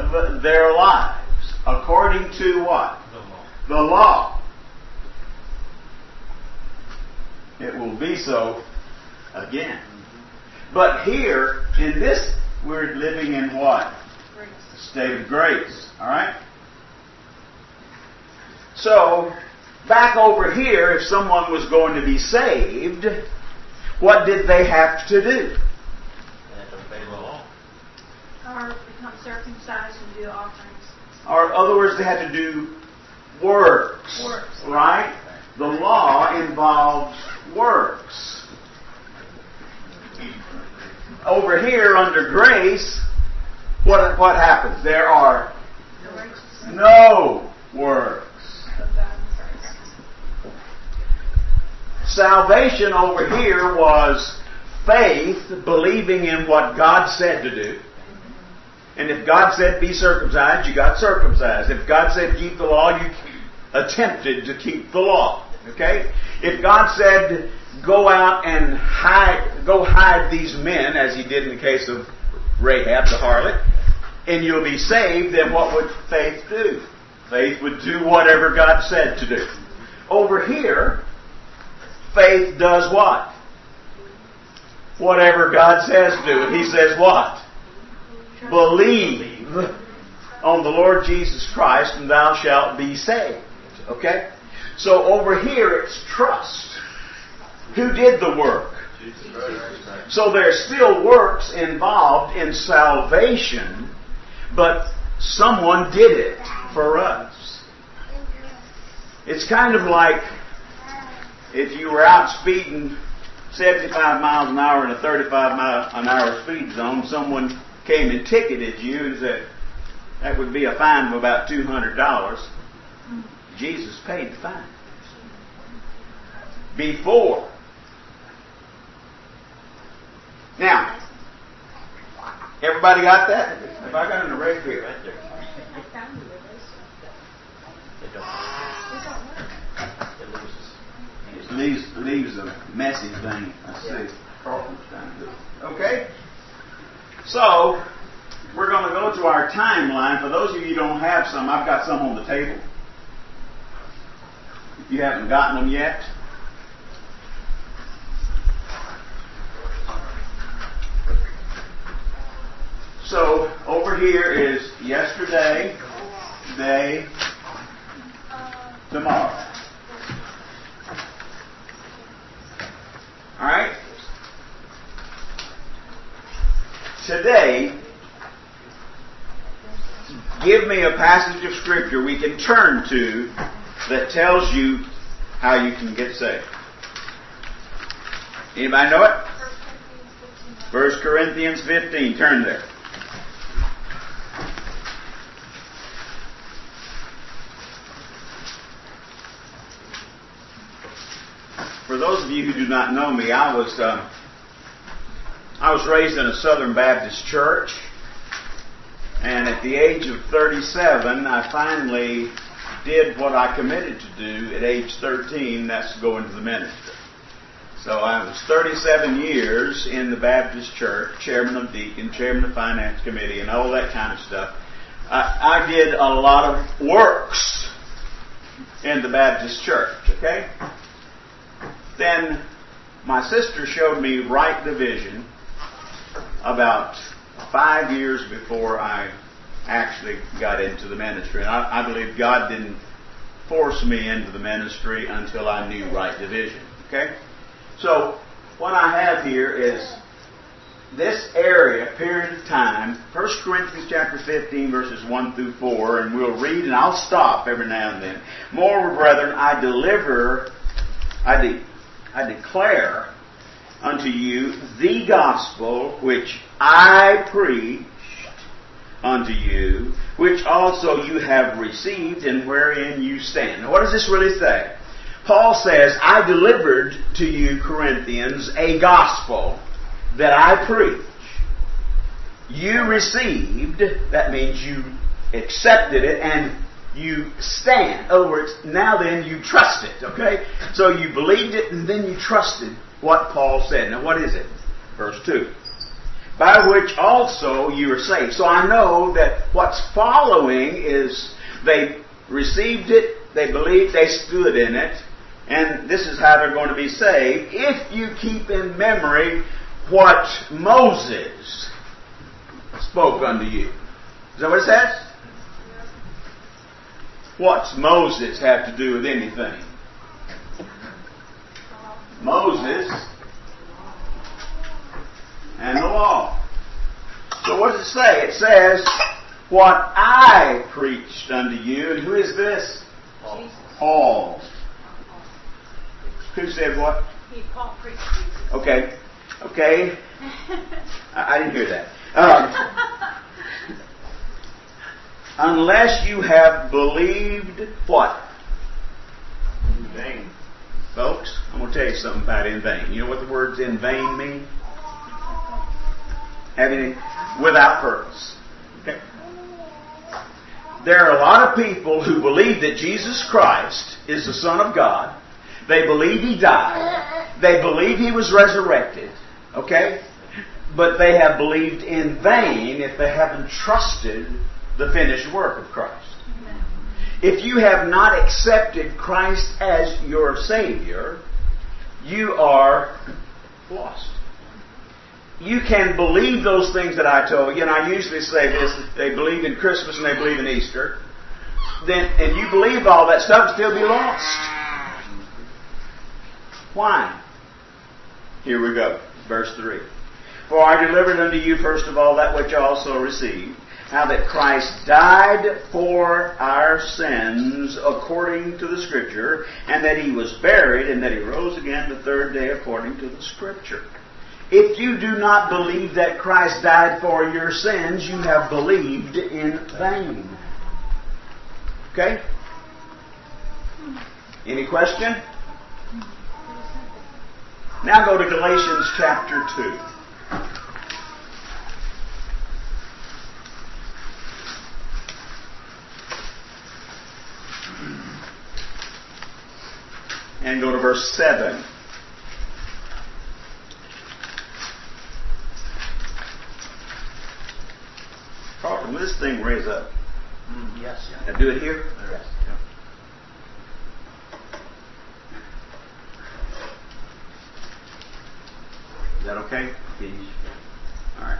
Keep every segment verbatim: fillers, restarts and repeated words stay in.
live their lives according to what? The law. The law. It will be so again. But here, in this, we're living in what? Grace. A state of grace. Alright? So, back over here, if someone was going to be saved, what did they have to do? They have to obey the law. Or become circumcised and do offerings. Or, in other words, they had to do works. Works. Right? The law involves works. Over here, under grace, what, what happens? There are The righteousness no works. of God in Christ. Salvation over here was faith, believing in what God said to do. And if God said be circumcised, you got circumcised. If God said keep the law, you attempted to keep the law. Okay? If God said go out and hide, go hide these men, as He did in the case of Rahab the harlot, and you'll be saved, then what would faith do? Faith would do whatever God said to do. Over here, faith does what? Whatever God says to do. And He says what? Believe on the Lord Jesus Christ and thou shalt be saved. Okay? So over here it's trust. Who did the work? So there's still works involved in salvation, but someone did it for us. It's kind of like if you were out speeding seventy-five miles an hour in a thirty-five mile an hour speed zone, someone came and ticketed you and said, that would be a fine of about two hundred dollars. Jesus paid the fine. Before. Now, everybody got that? Have I got an array here? Right there. It don't. It loses. It leaves, leaves a messy thing. I see. Carlton's trying to do it. Okay? So, we're going to go to our timeline. For those of you who don't have some, I've got some on the table. If you haven't gotten them yet. So, over here is yesterday, today, tomorrow. Alright? Today, give me a passage of Scripture we can turn to that tells you how you can get saved. Anybody know it? First Corinthians fifteen. Turn there. For those of you who do not know me, I was uh, I was raised in a Southern Baptist church, and at the age of thirty-seven, I finally did what I committed to do at age thirteen. That's to go into the ministry. So I was thirty-seven years in the Baptist church, chairman of deacon, chairman of finance committee, and all that kind of stuff. I, I did a lot of works in the Baptist church. Okay. Then my sister showed me right division about five years before I actually got into the ministry. And I, I believe God didn't force me into the ministry until I knew right division. Okay? So what I have here is this area, period of time, First Corinthians chapter fifteen, verses one through four, and we'll read and I'll stop every now and then. Moreover, brethren, I deliver, I de- I declare unto you the gospel which I preached unto you, which also you have received, and wherein you stand. Now, what does this really say? Paul says, I delivered to you, Corinthians, a gospel that I preach. You received, that means you accepted it, and you stand. In other words, now then you trust it, okay? So you believed it and then you trusted what Paul said. Now what is it? Verse two. by which also you are saved. So I know that what's following is they received it, they believed, they stood in it, and this is how they're going to be saved. If you keep in memory what Moses spoke unto you. Is that what it says? What's Moses have to do with anything? Moses and the law. So what does it say? It says, what I preached unto you. And who is this? Jesus. Paul. Who said what? He Paul preached Jesus. Okay. Okay. I, I didn't hear that. Um, unless you have believed what? In vain. Folks, I'm going to tell you something about in vain. You know what the words in vain mean? Having without purpose. Okay. There are a lot of people who believe that Jesus Christ is the Son of God. They believe He died. They believe He was resurrected. Okay? But they have believed in vain if they haven't trusted the finished work of Christ. If you have not accepted Christ as your Savior, you are lost. You can believe those things that I told you, and I usually say this, they believe in Christmas and they believe in Easter, then, and you believe all that stuff and still be lost. Why? Here we go. Verse three. For I delivered unto you first of all that which I also received, how that Christ died for our sins according to the Scripture, and that He was buried, and that He rose again the third day according to the Scripture. If you do not believe that Christ died for your sins, you have believed in vain. Okay? Any question? Now go to Galatians chapter two. And go to verse seven. Carlton, will this thing raise up? Mm, yes. Yeah. Now do it here? Yes. Is that okay? Please. Alright.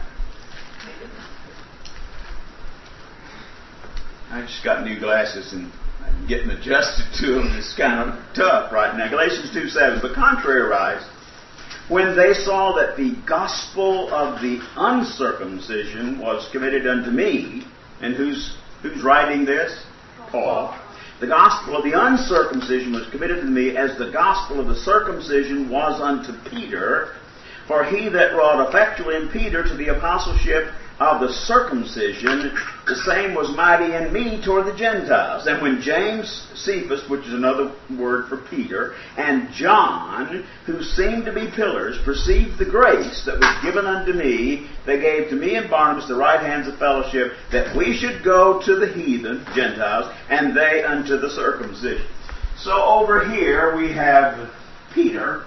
I just got new glasses and I'm getting adjusted to them. It's kind of tough right now. Galatians two seven. But contrariwise, when they saw that the gospel of the uncircumcision was committed unto me, and who's who's writing this? Paul. The gospel of the uncircumcision was committed to me, as the gospel of the circumcision was unto Peter. For he that wrought effectually in Peter to the apostleship of the circumcision, the same was mighty in me toward the Gentiles. And when James, Cephas, which is another word for Peter, and John, who seemed to be pillars, perceived the grace that was given unto me, they gave to me and Barnabas the right hands of fellowship, that we should go to the heathen, Gentiles, and they unto the circumcision. So over here we have Peter,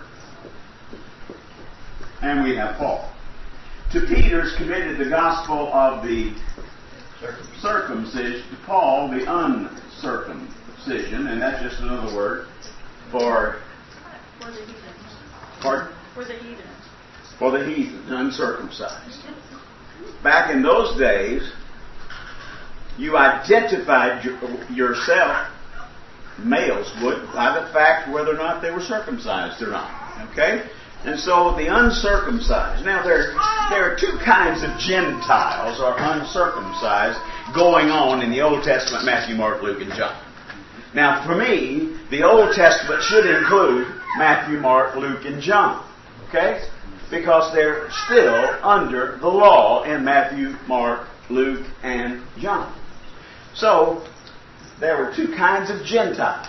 and we have Paul. To Peter's committed the gospel of the circumcision. To Paul, the uncircumcision. And that's just another word for... For the heathens. Pardon? For the heathens. For the heathen, uncircumcised. Back in those days, you identified yourself, males would, by the fact whether or not they were circumcised or not. Okay? And so the uncircumcised. Now there, there are two kinds of Gentiles or uncircumcised going on in the Old Testament, Matthew, Mark, Luke, and John. Now for me, the Old Testament should include Matthew, Mark, Luke, and John. Okay? Because they're still under the law in Matthew, Mark, Luke, and John. So there were two kinds of Gentiles.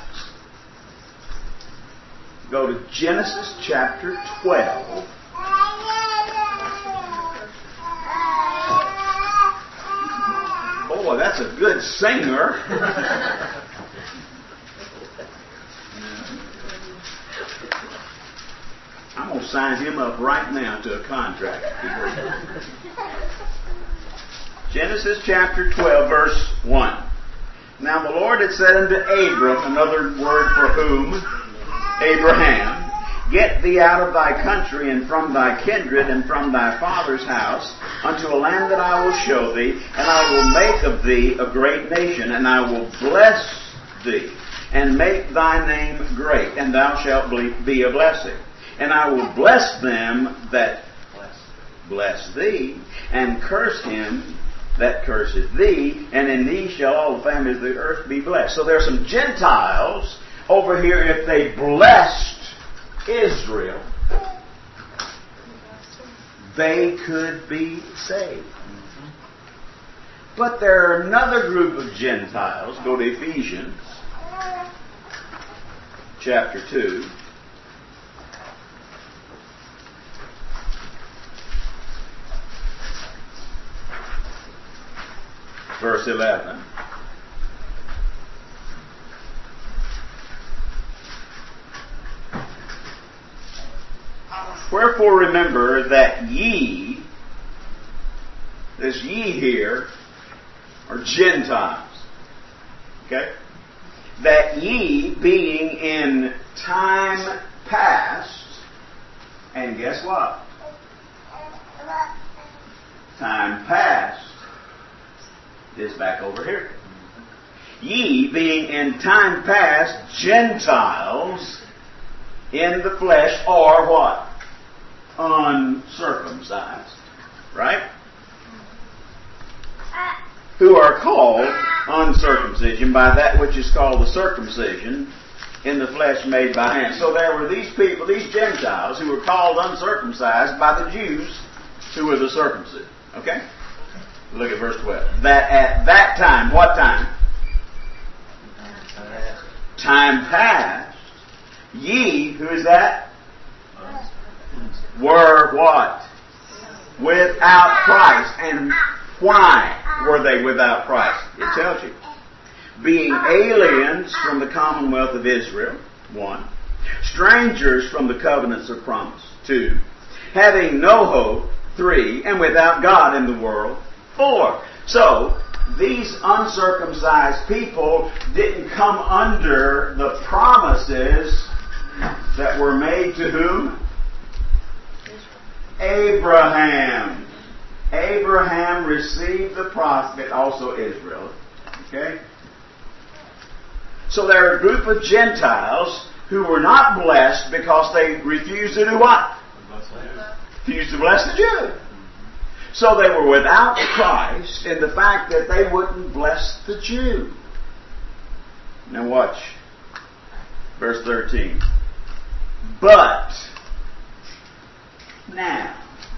Go to Genesis chapter twelve. Boy, that's a good singer. I'm going to sign him up right now to a contract. Genesis chapter twelve, verse one. Now the Lord had said unto Abram, another word for whom? Abraham. Get thee out of thy country and from thy kindred and from thy father's house unto a land that I will show thee, and I will make of thee a great nation, and I will bless thee, and make thy name great, and thou shalt be a blessing. And I will bless them that bless thee, and curse him that curseth thee, and in thee shall all the families of the earth be blessed. So there are some Gentiles over here. If they blessed Israel, they could be saved. But there are another group of Gentiles. Go to Ephesians chapter two. Verse eleven. Wherefore remember that ye, this ye here, are Gentiles. Okay? That ye, being in time past, and guess what? Time past is back over here. Ye, being in time past Gentiles in the flesh, are what? Uncircumcised. Right? Who are called uncircumcision by that which is called the circumcision in the flesh made by hand. So there were these people, these Gentiles, who were called uncircumcised by the Jews who were the circumcision. Okay? Look at verse twelve. That at that time, what time? Time past, ye, who is that? Were what? Without Christ. And why were they without Christ? It tells you. Being aliens from the commonwealth of Israel, one. Strangers from the covenants of promise, two. Having no hope, three. And without God in the world, four. So, these uncircumcised people didn't come under the promises that were made to whom? Abraham. Abraham received the promise, also Israel. Okay? So there are a group of Gentiles who were not blessed because they refused to do what? Refused to bless the Jew. So they were without Christ in the fact that they wouldn't bless the Jew. Now watch. Verse thirteen. But now.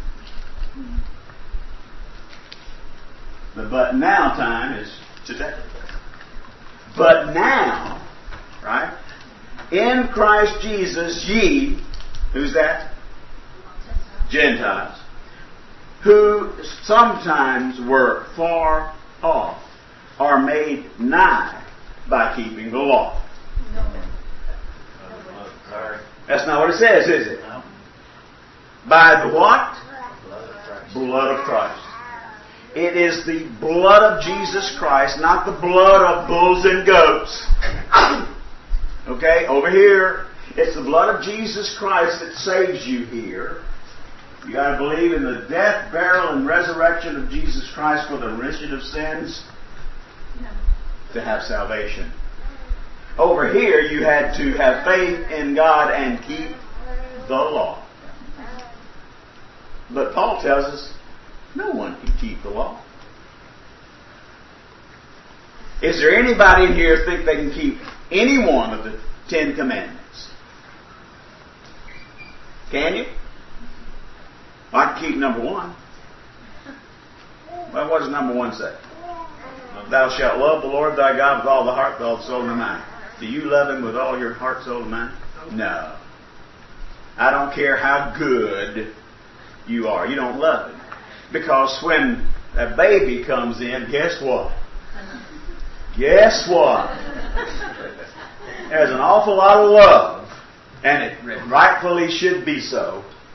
The but now time is today. But now, right? In Christ Jesus ye, who's that? Gentiles. Who sometimes were far off, are made nigh by keeping the law. That's not what it says, is it? By the what? Blood of Christ. It is the blood of Jesus Christ, not the blood of bulls and goats. Okay, over here, it's the blood of Jesus Christ that saves you here. You got to believe in the death, burial, and resurrection of Jesus Christ for the remission of sins to have salvation. Over here, you had to have faith in God and keep the law. But Paul tells us, no one can keep the law. Is there anybody in here think they can keep any one of the Ten Commandments? Can you? Well, I can keep number one. Well, what does number one say? Thou shalt love the Lord thy God with all the heart, with all the soul, and the mind. Do you love Him with all your heart, soul, and mind? No. I don't care how good you are. You don't love Him. Because when a baby comes in, guess what? Guess what? There's an awful lot of love, and it rightfully should be so,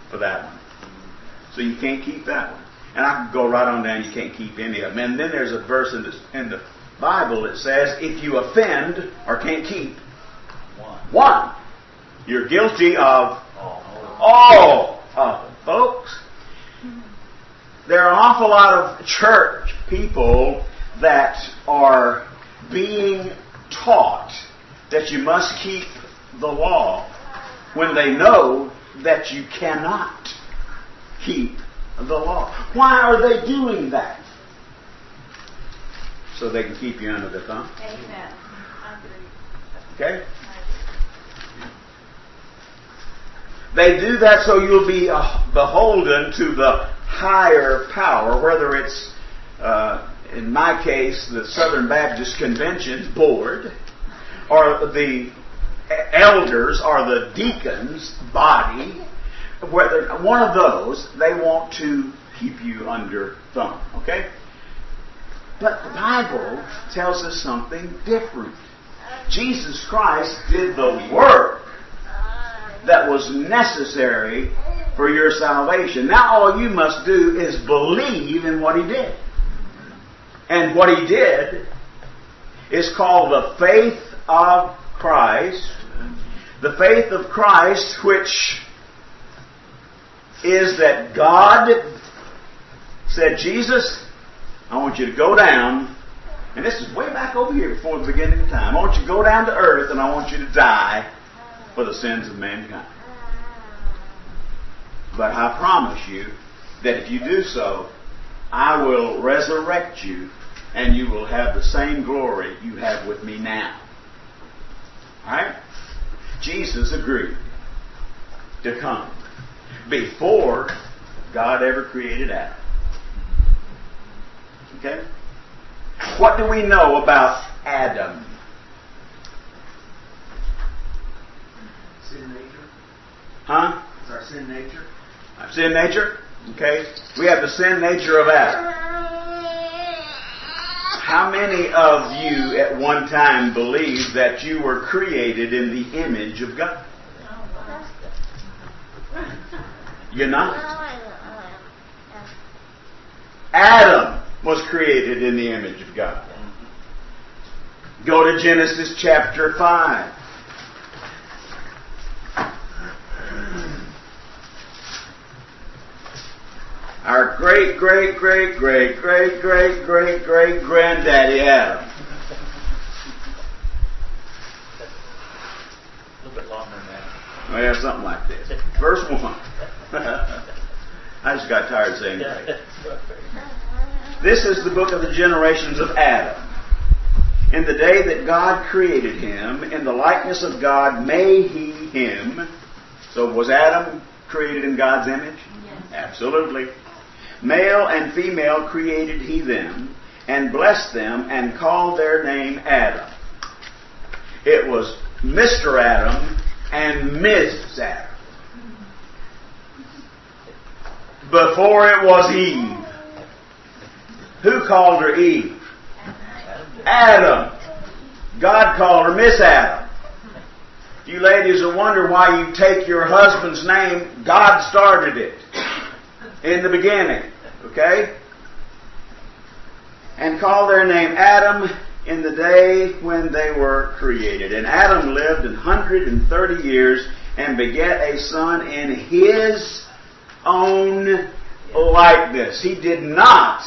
for that one. So you can't keep that one. And I can go right on down, you can't keep any of them. And then there's a verse in the, in the Bible that says, if you offend or can't keep One. one, you're guilty of All. all of them. Folks, there are an awful lot of church people that are being taught that you must keep the law when they know that you cannot keep the law. Why are they doing that? So they can keep you under their thumb. Amen. I agree. Okay? They do that so you'll be uh, beholden to the higher power, whether it's, uh, in my case, the Southern Baptist Convention's board, or the elders, or the deacons' body. Whether one of those, they want to keep you under thumb. Okay? But the Bible tells us something different. Jesus Christ did the work that was necessary for your salvation. Now all you must do is believe in what He did. And what He did is called the faith of Christ. The faith of Christ, which is that God said, Jesus, I want you to go down, and this is way back over here before the beginning of time. I want you to go down to earth, and I want you to die for the sins of mankind. But I promise you that if you do so, I will resurrect you, and you will have the same glory you have with me now. Alright? Jesus agreed to come before God ever created Adam. Okay? What do we know about Adam? Sin nature. Huh? It's our sin nature. Our sin nature? Okay. We have the sin nature of Adam. How many of you at one time believed that you were created in the image of God? You're not. Adam was created in the image of God. Go to Genesis chapter five. Our great, great, great, great, great, great, great, great granddaddy Adam. A little bit longer than that. Well, yeah, something like this. Verse one. I just got tired of saying great. This is the book of the generations of Adam. In the day that God created him, in the likeness of God made he him. So was Adam created in God's image? Yes. Absolutely. Male and female created he them, and blessed them, and called their name Adam. It was Mister Adam and Missus Adam. Before it was Eve. Who called her Eve? Adam. God called her Miss Adam. You ladies will wonder why you take your husband's name. God started it in the beginning. Okay? And called their name Adam in the day when they were created. And Adam lived an hundred and thirty years and begat a son in his own likeness. He did not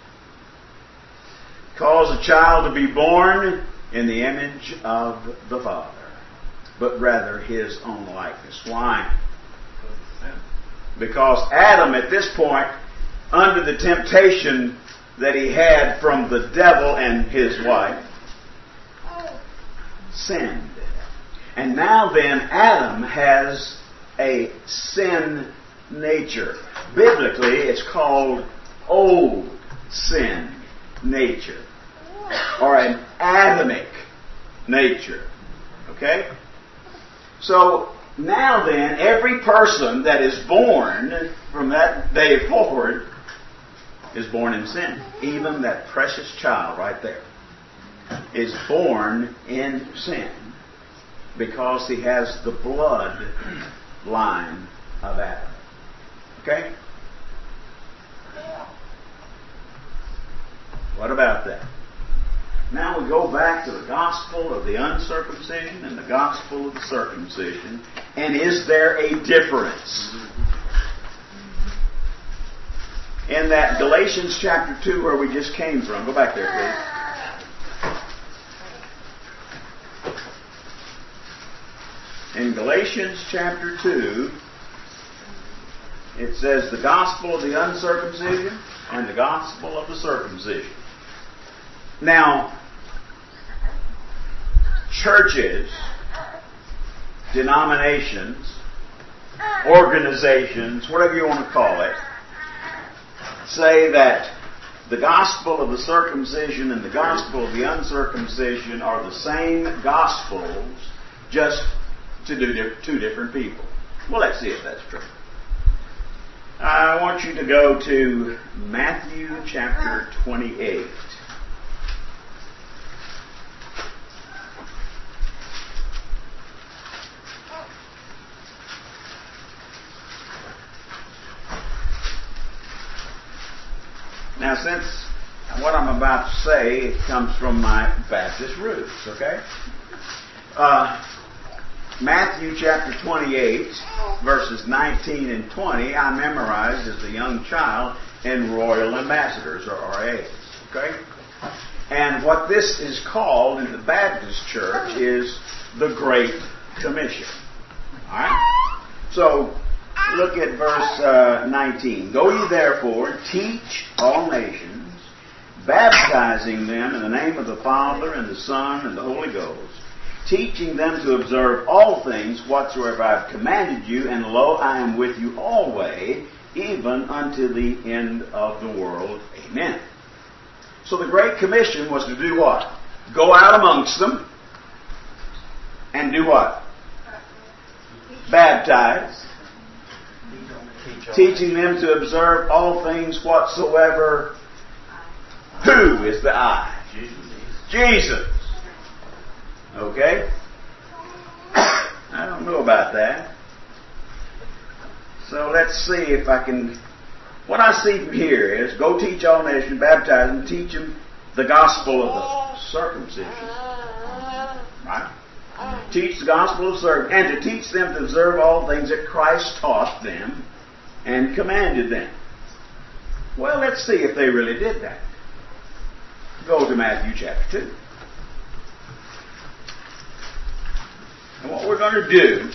cause a child to be born in the image of the Father, but rather his own likeness. Why? Because Adam at this point, under the temptation that he had from the devil and his wife, sinned. And now then, Adam has a sin nature. Biblically, it's called old sin nature, or an Adamic nature. Okay? So, now then, every person that is born from that day forward is born in sin. Even that precious child right there is born in sin because he has the blood line of Adam. Okay? What about that? Now we go back to the gospel of the uncircumcision and the gospel of the circumcision. And is there a difference? In that Galatians chapter two where we just came from. Go back there, please. In Galatians chapter two, it says the gospel of the uncircumcision and the gospel of the circumcision. Now, churches, denominations, organizations, whatever you want to call it, say that the gospel of the circumcision and the gospel of the uncircumcision are the same gospels, just to do two different people. Well, let's see if that's true. I want you to go to Matthew chapter twenty-eight. Now, since what I'm about to say, it comes from my Baptist roots, okay? Uh, Matthew chapter twenty-eight, verses nineteen and twenty, I memorized as a young child in Royal Ambassadors, or R As, okay? And what this is called in the Baptist church is the Great Commission. All right? So, look at verse uh, nineteen. Go ye therefore, teach all nations, baptizing them in the name of the Father and the Son and the Holy Ghost, teaching them to observe all things whatsoever I have commanded you, and lo, I am with you always, even unto the end of the world. Amen. So the Great Commission was to do what? Go out amongst them and do what? Baptize. Teaching them to observe all things whatsoever. Who is the I? Jesus. Jesus. Okay? I don't know about that. So let's see if I can... What I see from here is, go teach all nations, baptize them, teach them the gospel of the circumcision. Right? Teach the gospel of circumcision, and to teach them to observe all things that Christ taught them and commanded them. Well, let's see if they really did that. Go to Matthew chapter two. And what we're going to do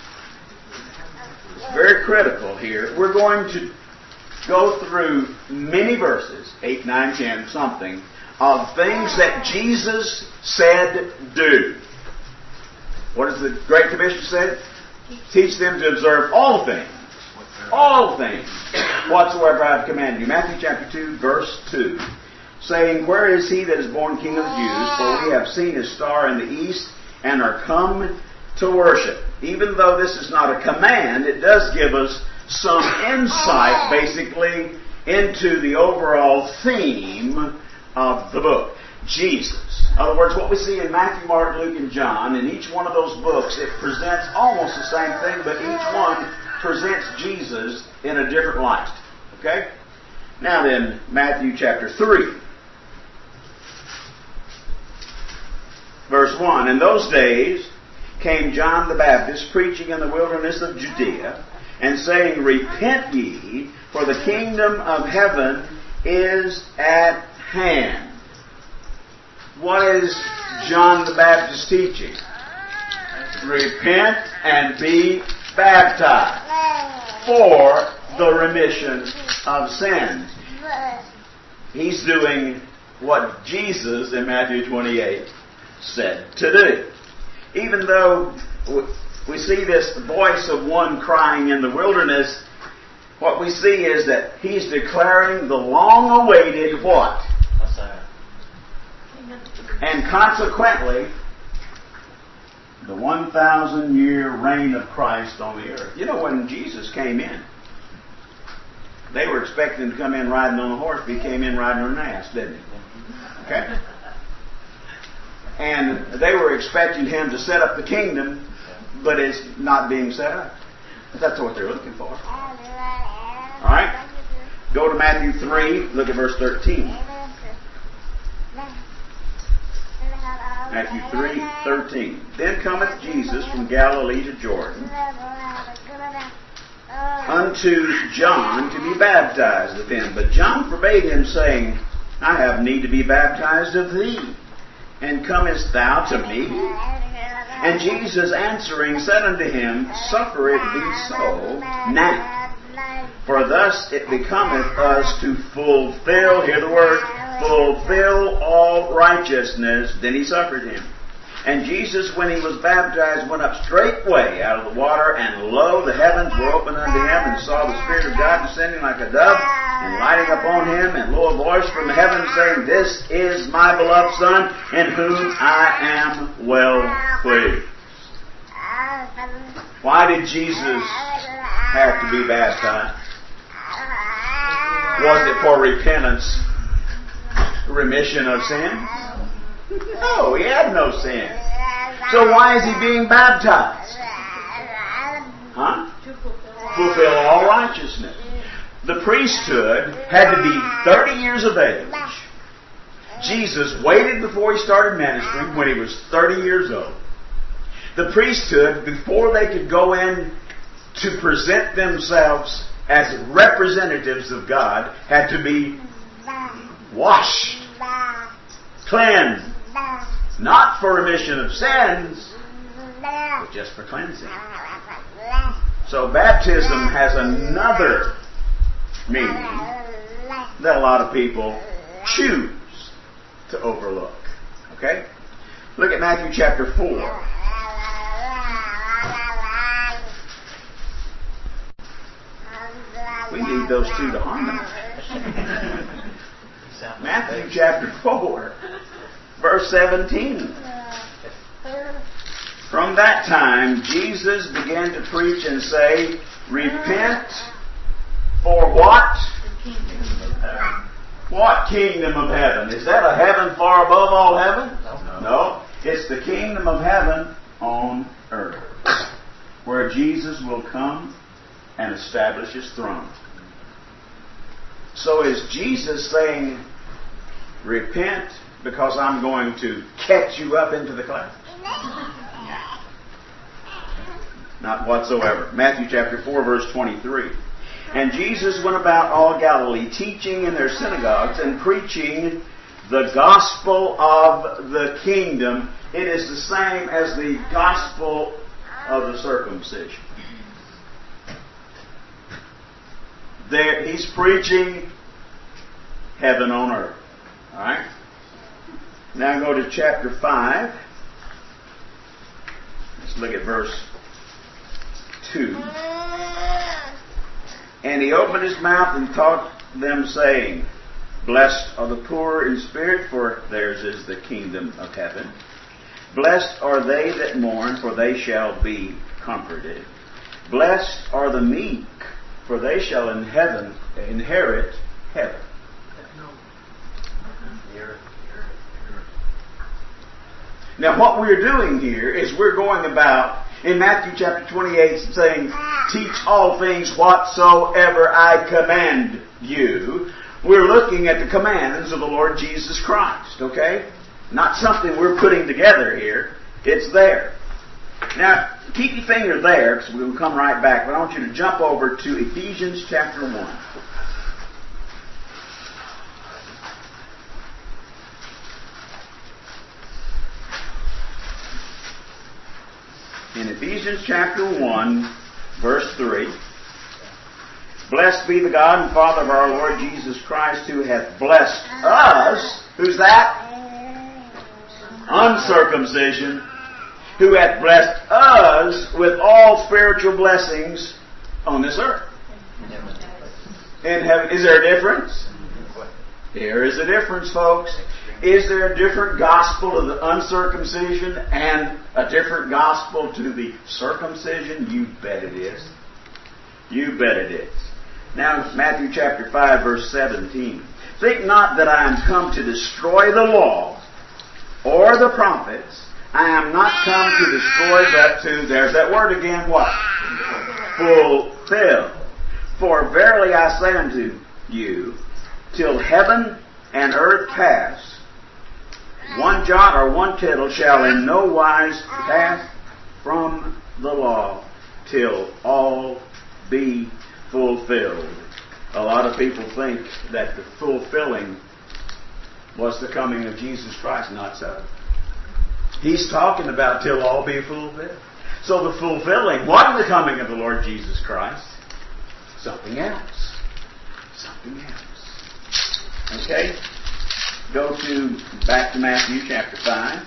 is very critical here. We're going to go through many verses, eight, nine, ten, something, of things that Jesus said do. What does the Great Commission say? Teach them to observe all things. All things whatsoever I have commanded you. Matthew chapter two, verse two. Saying, where is he that is born King of the Jews? For we have seen his star in the east, and are come to worship. Even though this is not a command, it does give us some insight, basically, into the overall theme of the book. Jesus. In other words, what we see in Matthew, Mark, Luke, and John, in each one of those books, it presents almost the same thing, but each one presents Jesus in a different light. Okay? Now then, Matthew chapter three. Verse one. In those days came John the Baptist preaching in the wilderness of Judea, and saying, repent ye, for the kingdom of heaven is at hand. What is John the Baptist teaching? Repent and be baptized for the remission of sins. He's doing what Jesus in Matthew twenty-eight said to do. Even though we see this voice of one crying in the wilderness, what we see is that he's declaring the long-awaited what? Messiah. And consequently, the one thousand year reign of Christ on the earth. You know, when Jesus came in, they were expecting him to come in riding on a horse, but he came in riding on an ass, didn't he? Okay? And they were expecting him to set up the kingdom, but it's not being set up. That's what they're looking for. Alright? Go to Matthew three, look at verse thirteen. Matthew three, thirteen. Then cometh Jesus from Galilee to Jordan unto John to be baptized of him. But John forbade him, saying, I have need to be baptized of thee, and comest thou to me? And Jesus answering said unto him, Suffer it be so now, for thus it becometh us to fulfill, hear the word, fulfill all righteousness. Then he suffered him. And Jesus, when he was baptized, went up straightway out of the water, and lo, the heavens were opened unto him, and saw the Spirit of God descending like a dove, and lighting upon him, and lo, a voice from heaven saying, This is my beloved Son, in whom I am well pleased. Why did Jesus have to be baptized? Was it for repentance, remission of sins? No, he had no sin. So why is he being baptized? Huh? Fulfill all righteousness. The priesthood had to be thirty years of age. Jesus waited before he started ministry when he was thirty years old. The priesthood, before they could go in to present themselves as representatives of God, had to be washed, cleansed. Not for remission of sins, but just for cleansing. So baptism has another meaning that a lot of people choose to overlook. Okay? Look at Matthew chapter four. We need those two to harmonize. Matthew chapter four. Verse seventeen. From that time, Jesus began to preach and say, Repent for what? What kingdom of heaven? Is that a heaven far above all heaven? No. No. It's the kingdom of heaven on earth, where Jesus will come and establish his throne. So is Jesus saying, Repent because I'm going to catch you up into the clouds? Not whatsoever. Matthew chapter four, verse twenty-three. And Jesus went about all Galilee, teaching in their synagogues and preaching the gospel of the kingdom. It is the same as the gospel of the circumcision. There, he's preaching heaven on earth. All right? Now go to chapter five. Let's look at verse two. And he opened his mouth and taught them, saying, Blessed are the poor in spirit, for theirs is the kingdom of heaven. Blessed are they that mourn, for they shall be comforted. Blessed are the meek, for they shall in heaven inherit heaven. Now what we're doing here is we're going about, in Matthew chapter twenty-eight, saying, Teach all things whatsoever I command you. We're looking at the commands of the Lord Jesus Christ, okay? Not something we're putting together here. It's there. Now, keep your finger there, because we'll come right back, but I want you to jump over to Ephesians chapter one. In Ephesians chapter one, verse three, Blessed be the God and Father of our Lord Jesus Christ, who hath blessed us. Who's that? Uncircumcision. Who hath blessed us with all spiritual blessings on this earth. In heaven. Is there a difference? There is a difference, folks. Is there a different gospel of the uncircumcision and a different gospel to the circumcision? You bet it is. You bet it is. Now, Matthew chapter five, verse seventeen. Think not that I am come to destroy the law or the prophets. I am not come to destroy, but to, there's that word again, what? Fulfill. For verily I say unto you, till heaven and earth pass, one jot or one tittle shall in no wise pass from the law till all be fulfilled. A lot of people think that the fulfilling was the coming of Jesus Christ. Not so. He's talking about till all be fulfilled. So the fulfilling wasn't the coming of the Lord Jesus Christ. Something else. Something else. Okay? Go to, back to Matthew chapter five.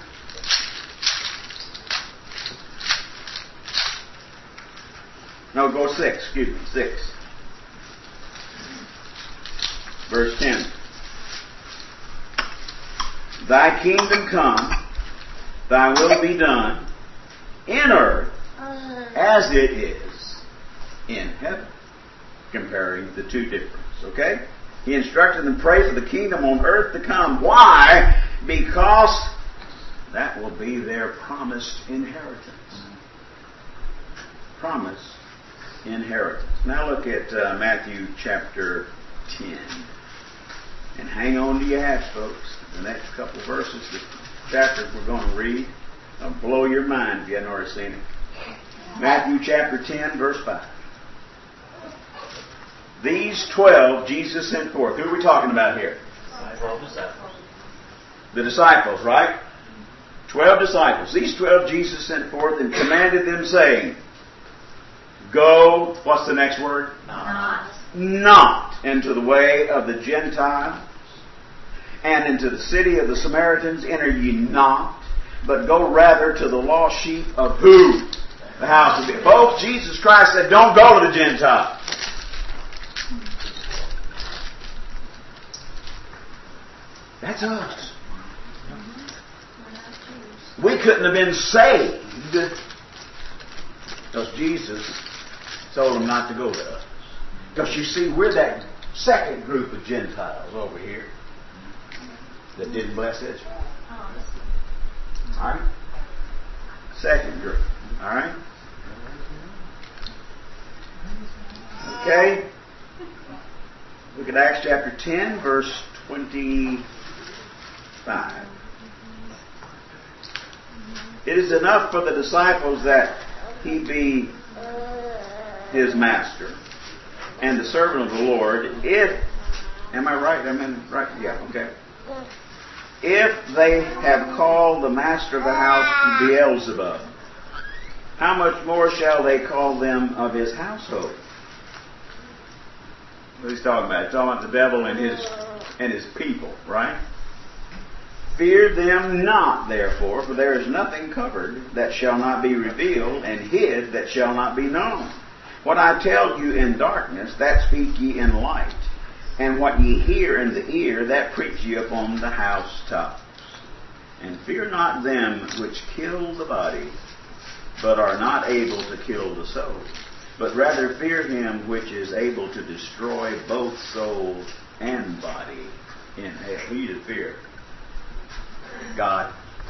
No, go six, excuse me, six. Verse ten. Thy kingdom come, thy will be done, in earth, as it is in heaven. Comparing the two differences, okay? He instructed them to pray for the kingdom on earth to come. Why? Because that will be their promised inheritance. Promised inheritance. Now look at uh, Matthew chapter ten. And hang on to your hats, folks. The next couple of verses, the chapters we're going to read, will blow your mind if you haven't already seen it. Matthew chapter ten, verse five. These twelve Jesus sent forth. Who are we talking about here? Twelve disciples. The disciples, right? Twelve disciples. These twelve Jesus sent forth and commanded them, saying, Go, what's the next word? Not. Not into the way of the Gentiles, and into the city of the Samaritans enter ye not, but go rather to the lost sheep of who? The house of Israel. Folks, Jesus Christ said, don't go to the Gentiles. That's us. We couldn't have been saved because Jesus told them not to go to us. Because you see, we're that second group of Gentiles over here that didn't bless Israel. Alright? Second group. Alright? Okay? Look at Acts chapter ten, verse twenty-five. It is enough for the disciples that he be his master and the servant of the Lord, if, am I right? I'm in, right? Yeah, okay. If they have called the master of the house Beelzebub, how much more shall they call them of his household? What he's talking about? He's talking about the devil and his and his people, right? Fear them not, therefore, for there is nothing covered that shall not be revealed, and hid that shall not be known. What I tell you in darkness, that speak ye in light. And what ye hear in the ear, that preach ye upon the housetops. And fear not them which kill the body, but are not able to kill the soul. But rather fear him which is able to destroy both soul and body in hell. Who you to fear? God.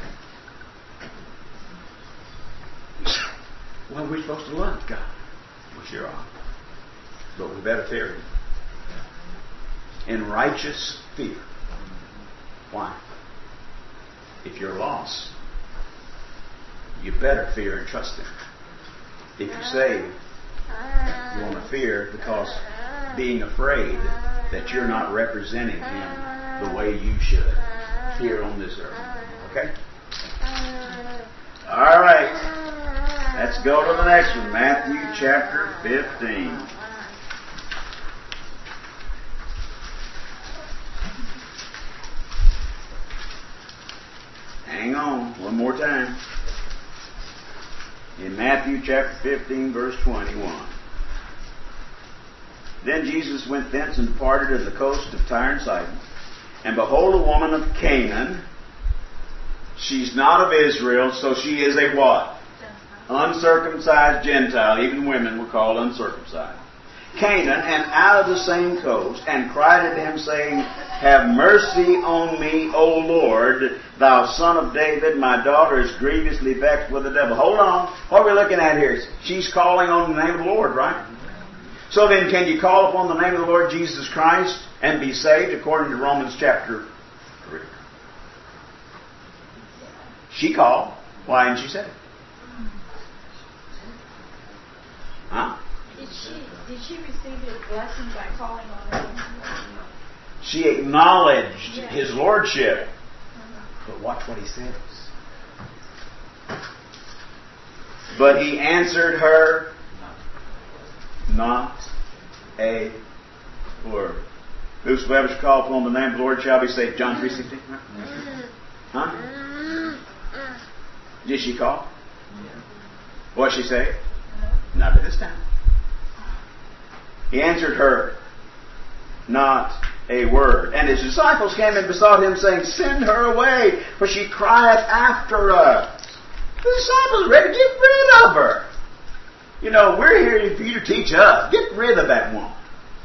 Well, we're supposed to love God. We sure are. But we better fear him. In righteous fear. Why? If you're lost, you better fear and trust him. If you're saved, you want to fear because being afraid that you're not representing him the way you should here on this earth. Okay? All right. Let's go to the next one. Matthew chapter fifteen. Hang on. One more time. In Matthew chapter fifteen, verse twenty-one. Then Jesus went thence and departed to the coast of Tyre and Sidon. And behold, a woman of Canaan. She's not of Israel, so she is a what? Uncircumcised Gentile. Even women were called uncircumcised. Canaan, and out of the same coast, and cried unto him, saying, Have mercy on me, O Lord, thou son of David. My daughter is grievously vexed with the devil. Hold on. What are we looking at here? She's calling on the name of the Lord, right? So then, can you call upon the name of the Lord Jesus Christ and be saved, according to Romans chapter three? She called. Why didn't she say it? Huh? Did she, did she receive his blessing by calling on him? She acknowledged Yes. his lordship. Uh-huh. But watch what he says. But he answered her not a word. Whosoever shall call upon the name of the Lord shall be saved. John three sixteen. Huh? Did she call? What did she say? Not at this time. He answered her not a word. And his disciples came and besought him, saying, Send her away, for she crieth after us. The disciples are ready to get rid of her. You know, we're here for you to teach us. Get rid of that woman.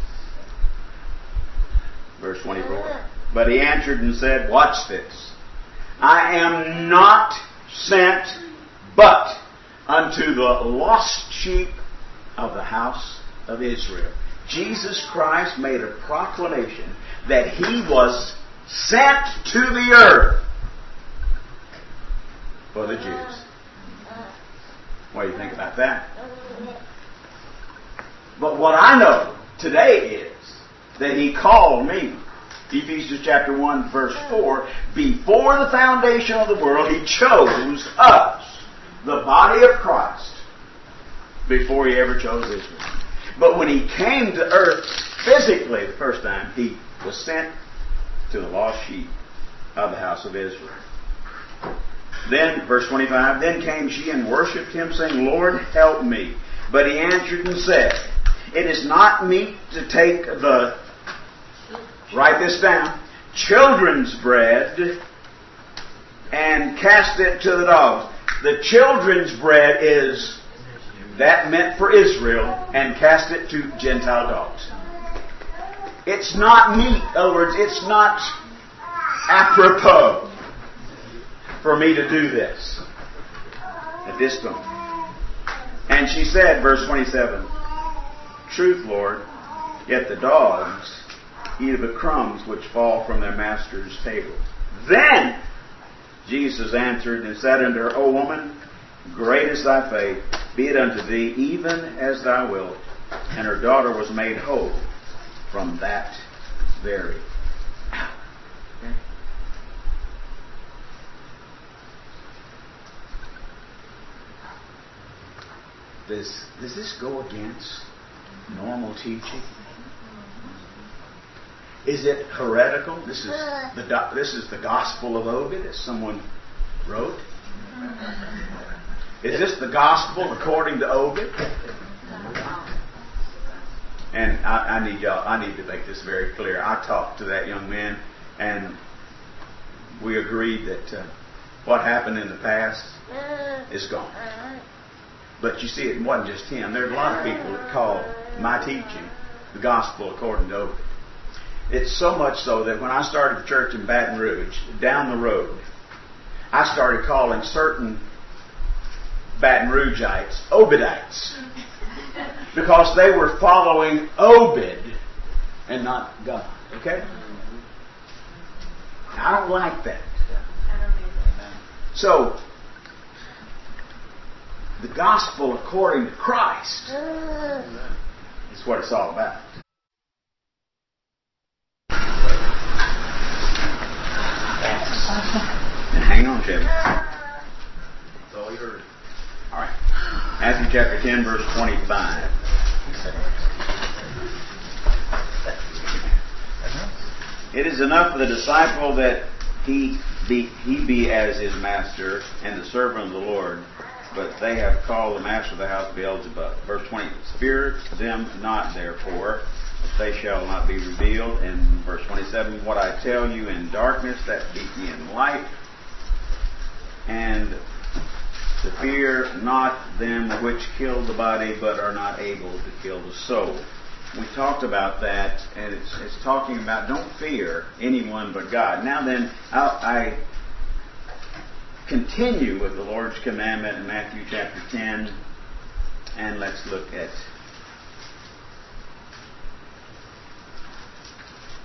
Verse twenty-four. But he answered and said, watch this. I am not sent but unto the lost sheep of the house of Israel. Jesus Christ made a proclamation that he was sent to the earth for the Jews. What do you think about that? But what I know today is that he called me. Ephesians chapter one verse four. Before the foundation of the world, he chose us, the body of Christ, before he ever chose Israel. But when he came to earth physically the first time, he was sent to the lost sheep of the house of Israel. Then, verse twenty-five, then came she and worshipped him, saying, Lord, help me. But he answered and said, it is not meet to take the, write this down, children's bread and cast it to the dogs. The children's bread is that meant for Israel, and cast it to Gentile dogs. It's not meat. In other words, it's not apropos for me to do this at this time. And she said, verse twenty-seven, truth, Lord, yet the dogs eat of the crumbs which fall from their master's table. Then Jesus answered and said unto her, O woman, great is thy faith, be it unto thee even as thou wilt. And her daughter was made whole from that very hour. Okay? Does, does this go against normal teaching? Is it heretical? This is the this is the Gospel of Obed, as someone wrote. Is this the Gospel according to Obed? And I, I need y'all. I need to make this very clear. I talked to that young man, and we agreed that uh, what happened in the past is gone. But you see, it wasn't just him. There's a lot of people that call my teaching the Gospel according to Obed. It's so much so that when I started the church in Baton Rouge, down the road, I started calling certain Baton Rougites Obedites, because they were following Obed and not God. Okay? I don't like that. So, the gospel according to Christ is what it's all about. And hang on, Chevy. That's all you heard. All right. Matthew chapter ten, verse twenty-five. It is enough for the disciple that he be he be as his master and the servant of the Lord, but they have called the master of the house Beelzebub. Verse twenty. Fear them not, therefore, that they shall not be revealed. And verse twenty-seven. What I tell you in darkness, that speak ye in light. And to fear not them which kill the body, but are not able to kill the soul. We talked about that, and it's, it's talking about don't fear anyone but God. Now then, I, I continue with the Lord's commandment in Matthew chapter ten, and let's look at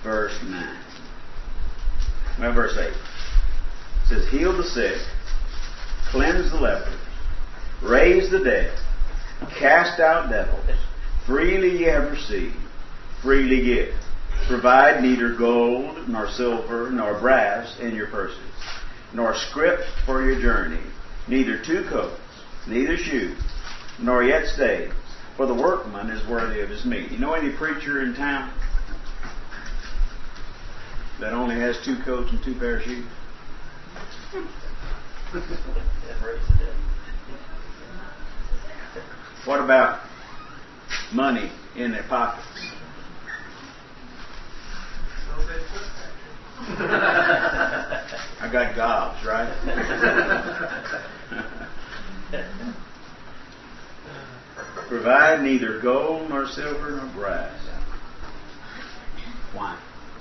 verse nine. Well, verse eight. It says, heal the sick, cleanse the lepers, raise the dead, cast out devils, freely ye have received, freely give. Provide neither gold, nor silver, nor brass in your purses, nor scrip for your journey, neither two coats, neither shoes, nor yet staves, for the workman is worthy of his meat. You know any preacher in town that only has two coats and two pair of shoes? What about money in their pockets? I got gobs, right? Provide neither gold nor silver nor brass. Why?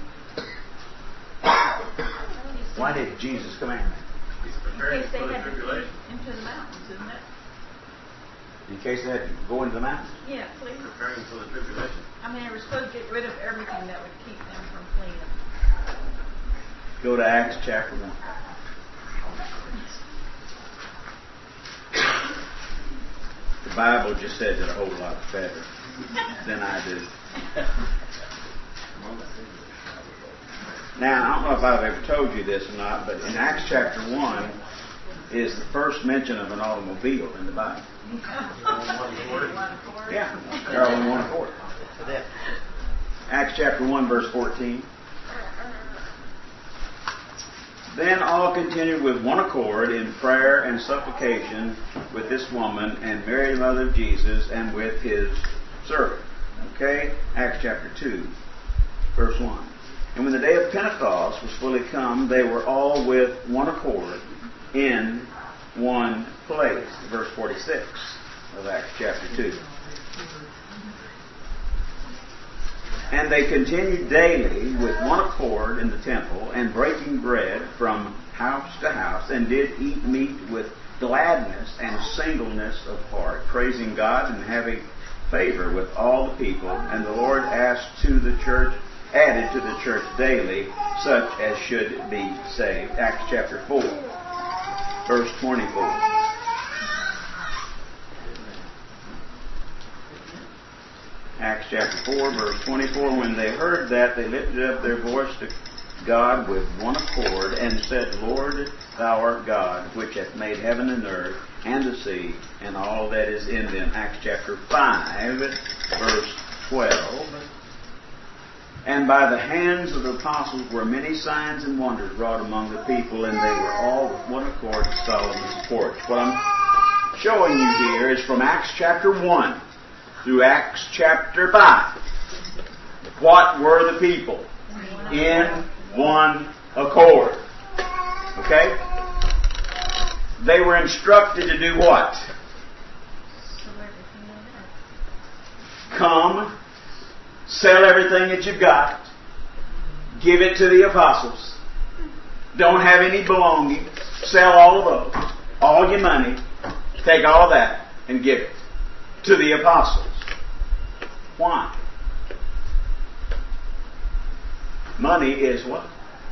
Why did Jesus command that? In case they had to go into the mountains, isn't it? In case they had to go into the mountains? Yeah, please. Preparing for the tribulation. I mean, they were supposed to get rid of everything that would keep them from fleeing. Go to Acts chapter one. The Bible just says it a whole lot better than I do. Now, I don't know if I've ever told you this or not, but in Acts chapter one is the first mention of an automobile in the Bible. Yeah, they're all in one accord. Acts chapter one, verse fourteen. Then all continued with one accord in prayer and supplication with this woman and Mary, the mother of Jesus, and with his servant. Okay? Acts chapter two, verse one. And when the day of Pentecost was fully come, they were all with one accord in one place. Verse forty-six of Acts chapter two. And they continued daily with one accord in the temple, and breaking bread from house to house, and did eat meat with gladness and singleness of heart, praising God and having favor with all the people. And the Lord asked to the church, added to the church daily, such as should be saved. Acts chapter four, verse twenty-four. Acts chapter four, verse twenty-four. When they heard that, they lifted up their voice to God with one accord, and said, Lord, thou art God, which hath made heaven and earth, and the sea, and all that is in them. Acts chapter five, verse twelve. And by the hands of the apostles were many signs and wonders wrought among the people, and they were all with one accord to Solomon's porch. What I'm showing you here is from Acts chapter one through Acts chapter five. What were the people? In one accord. Okay? They were instructed to do what? Come, sell everything that you've got, give it to the apostles. Don't have any belongings. Sell all of those. All your money. Take all that and give it to the apostles. Why? Money is what?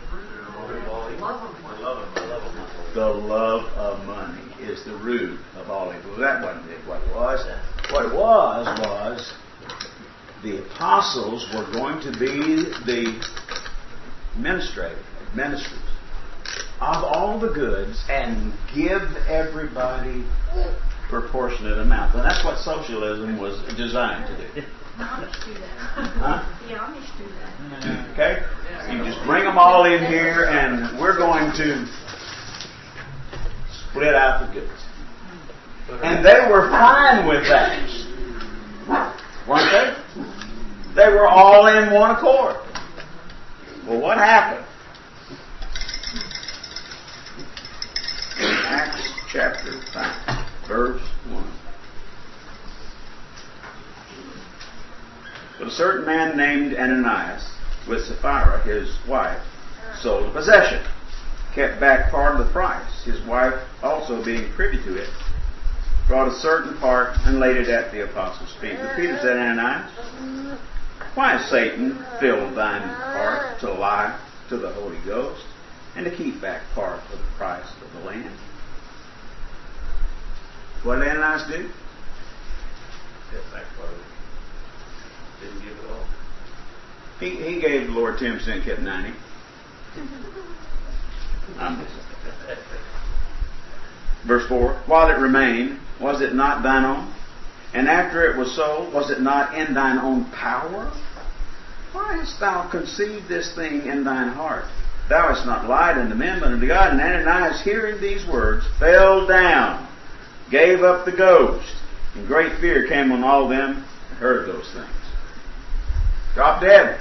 The love of money is the root of all evil. That wasn't it. What it was? What it was was the apostles were going to be the administrators, administrators of all the goods and give everybody proportionate amount. And that's what socialism was designed to do. The Amish do that. Huh? The Amish do that. Okay? You just bring them all in here and we're going to split out the goods. And they were fine with that. Weren't they? They were all in one accord. Well, what happened? In Acts chapter five, verse one. But a certain man named Ananias, with Sapphira, his wife, sold a possession, kept back part of the price. His wife, also being privy to it, brought a certain part and laid it at the apostles' feet. But Peter said, Ananias, Why has Satan filled thine heart to lie to the Holy Ghost and to keep back part of the price of the land? What did Ananias do? Kept back part of it. Didn't give it all. He, he gave the Lord ten percent, kept ninety. I'm just Verse four, while it remained, was it not thine own? And after it was sold, was it not in thine own power? Why hast thou conceived this thing in thine heart? Thou hast not lied unto men, but unto God. And Ananias, hearing these words, fell down, gave up the ghost, and great fear came on all them that heard those things. Drop dead.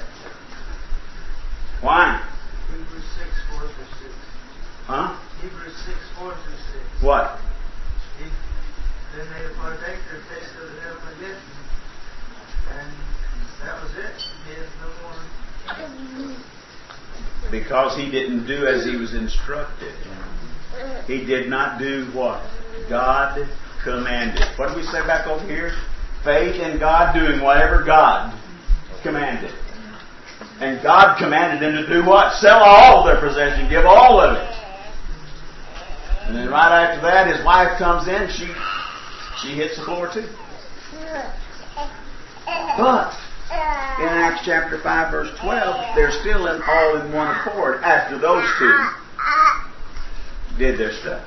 Why? Hebrews six, four through six. Huh? Hebrews six, four through six. What? He, then they partake their taste of the heavenly gift, and that was it. He has no more. Because he didn't do as he was instructed. He did not do what God commanded. What did we say back over here? Faith in God, doing whatever God commanded. And God commanded them to do what? Sell all their possession, give all of it. And then right after that, his wife comes in, she she hits the floor too. But in Acts chapter five, verse twelve, they're still in all in one accord after those two did their stuff.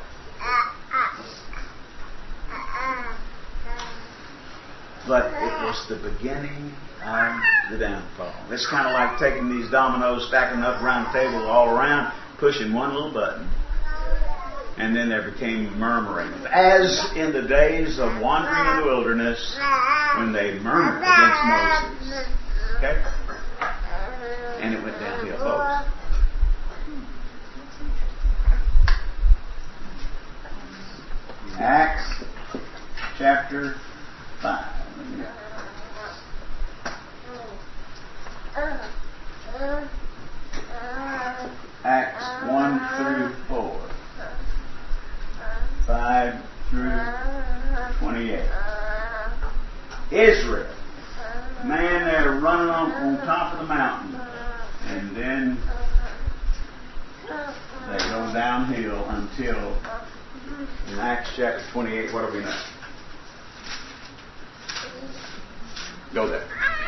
But it was the beginning of the downfall. It's kind of like taking these dominoes, stacking them up around the table all around, pushing one little button. And then there became murmuring. As in the days of wandering in the wilderness, when they murmured against Moses. Okay? And it went downhill, folks. Acts chapter five. Acts one through four. five through twenty-eight. Israel. Man, they're running on, on top of the mountain. And then they go downhill until in Acts chapter twenty-eight, what do we know? Go there.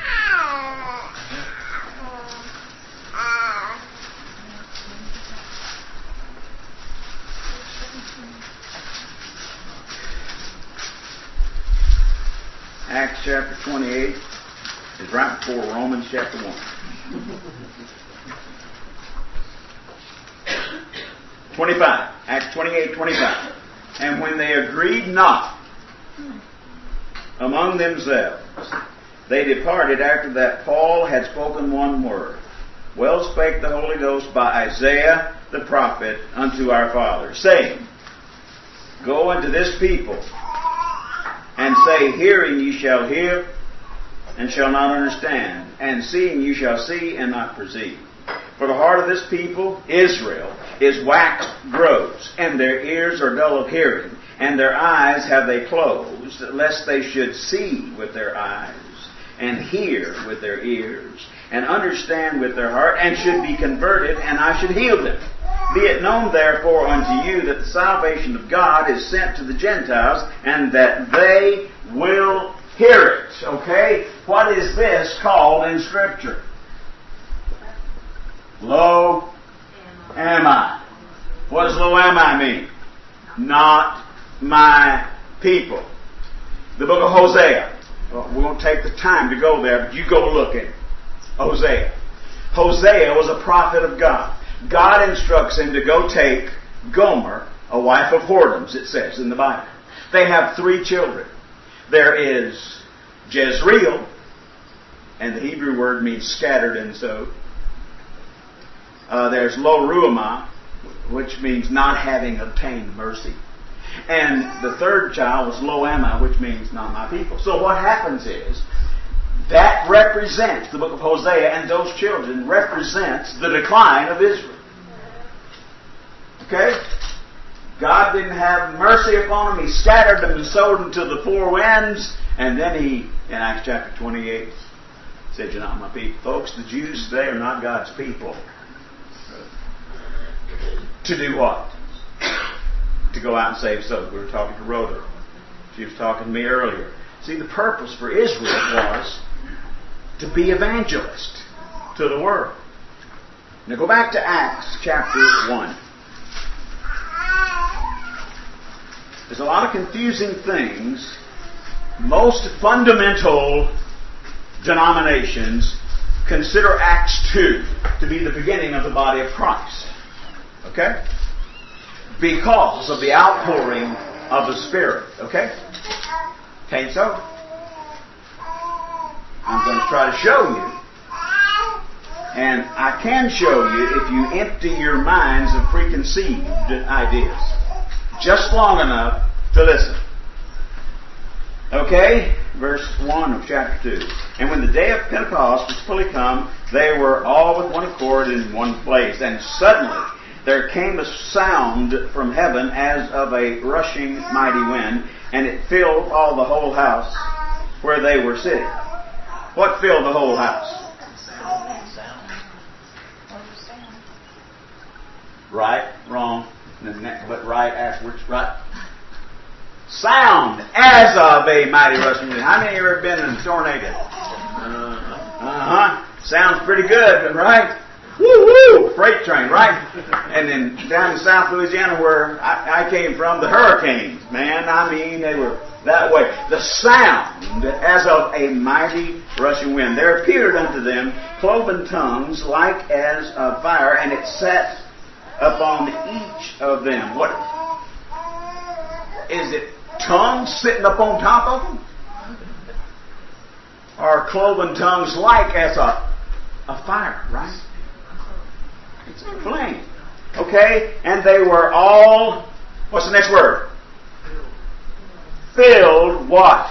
Acts chapter twenty-eight is right before Romans chapter one. twenty-five. Acts twenty-eight, twenty-five. And when they agreed not among themselves, they departed after that Paul had spoken one word. Well spake the Holy Ghost by Isaiah the prophet unto our fathers, saying, Go unto this people, and say, Hearing ye shall hear, and shall not understand, and seeing ye shall see, and not perceive. For the heart of this people, Israel, is waxed gross, and their ears are dull of hearing, and their eyes have they closed, lest they should see with their eyes, and hear with their ears, and understand with their heart, and should be converted, and I should heal them. Be it known therefore unto you that the salvation of God is sent to the Gentiles, and that they will hear it. Okay? What is this called in Scripture? Lo am I. What does lo am I mean? Not my people. The book of Hosea. Well, we won't take the time to go there, but you go look at Hosea. Hosea was a prophet of God. God instructs him to go take Gomer, a wife of whoredoms, it says in the Bible. They have three children. There is Jezreel, and the Hebrew word means scattered and sowed. Uh, there's Lo Ruhamah, which means not having obtained mercy. And the third child was Lo am I, which means not my people. So what happens is, that represents, the book of Hosea and those children represents the decline of Israel. Okay? God didn't have mercy upon them. He scattered them and sowed them to the four winds. And then he, in Acts chapter twenty-eight, Said, you're not my people. Folks, the Jews today are not God's people. To do what? To go out and save souls. We were talking to Rhoda. She was talking to me earlier. See, the purpose for Israel was to be evangelist to the world. Now go back to Acts chapter one. There's a lot of confusing things. Most fundamental denominations consider Acts two to be the beginning of the body of Christ. Okay? Because of the outpouring of the Spirit. Okay? Okay, so I'm going to try to show you. And I can show you if you empty your minds of preconceived ideas. Just long enough to listen. Okay? Verse one of chapter two. And when the day of Pentecost was fully come, they were all with one accord in one place. And suddenly there came a sound from heaven as of a rushing mighty wind, and it filled all the whole house where they were sitting. What filled the whole house? Right, wrong, but right afterwards, right. Sound as of a mighty rushing wind. How many of you have ever been in a tornado? Uh-huh. Sounds pretty good, right? Woo-woo! Freight train, right? And then down in South Louisiana where I, I came from, the hurricanes, man, I mean, they were that way. The sound as of a mighty rushing wind. There appeared unto them cloven tongues like as of fire, and it sat upon each of them. What? Is it tongues sitting up on top of them? Or cloven tongues like as a, a fire, right? It's a flame. Okay? And they were all, what's the next word? Filled what?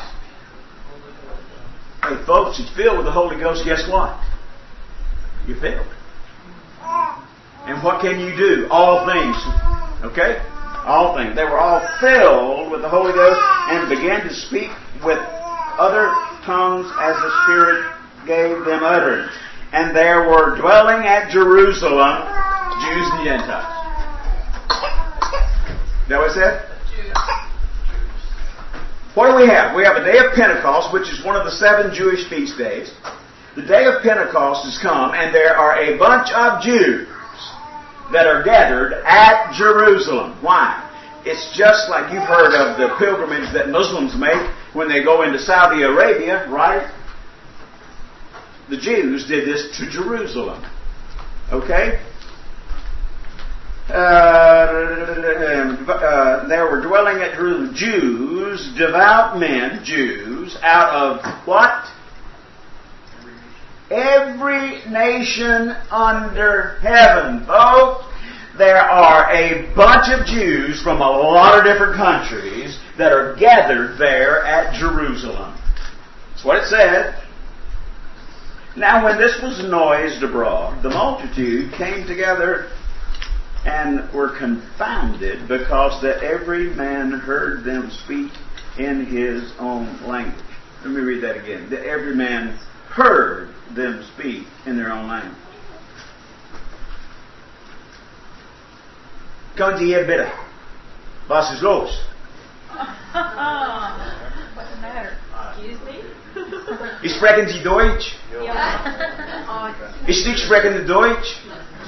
Hey folks, it's filled with the Holy Ghost. Guess what? You're filled. And what can you do? All things. Okay? All things. They were all filled with the Holy Ghost and began to speak with other tongues as the Spirit gave them utterance. And there were dwelling at Jerusalem Jews and Gentiles. Is that what it said? What do we have? We have a day of Pentecost, which is one of the seven Jewish feast days. The day of Pentecost has come, and there are a bunch of Jews that are gathered at Jerusalem. Why? It's just like you've heard of the pilgrimage that Muslims make when they go into Saudi Arabia, right? The Jews did this to Jerusalem. Okay? Uh, uh, there were dwelling at Jerusalem Jews, devout men, Jews, out of what? Every nation under heaven. Folks, there are a bunch of Jews from a lot of different countries that are gathered there at Jerusalem. That's what it said. Now when this was noised abroad, the multitude came together and were confounded, because that every man heard them speak in his own language. Let me read that again. That every man heard them speak in their own language. Kan je hier bidden? Was is los? What's the matter? Excuse me? Sprechen Sie Deutsch? Ja. Ich nicht sprechen Deutsch?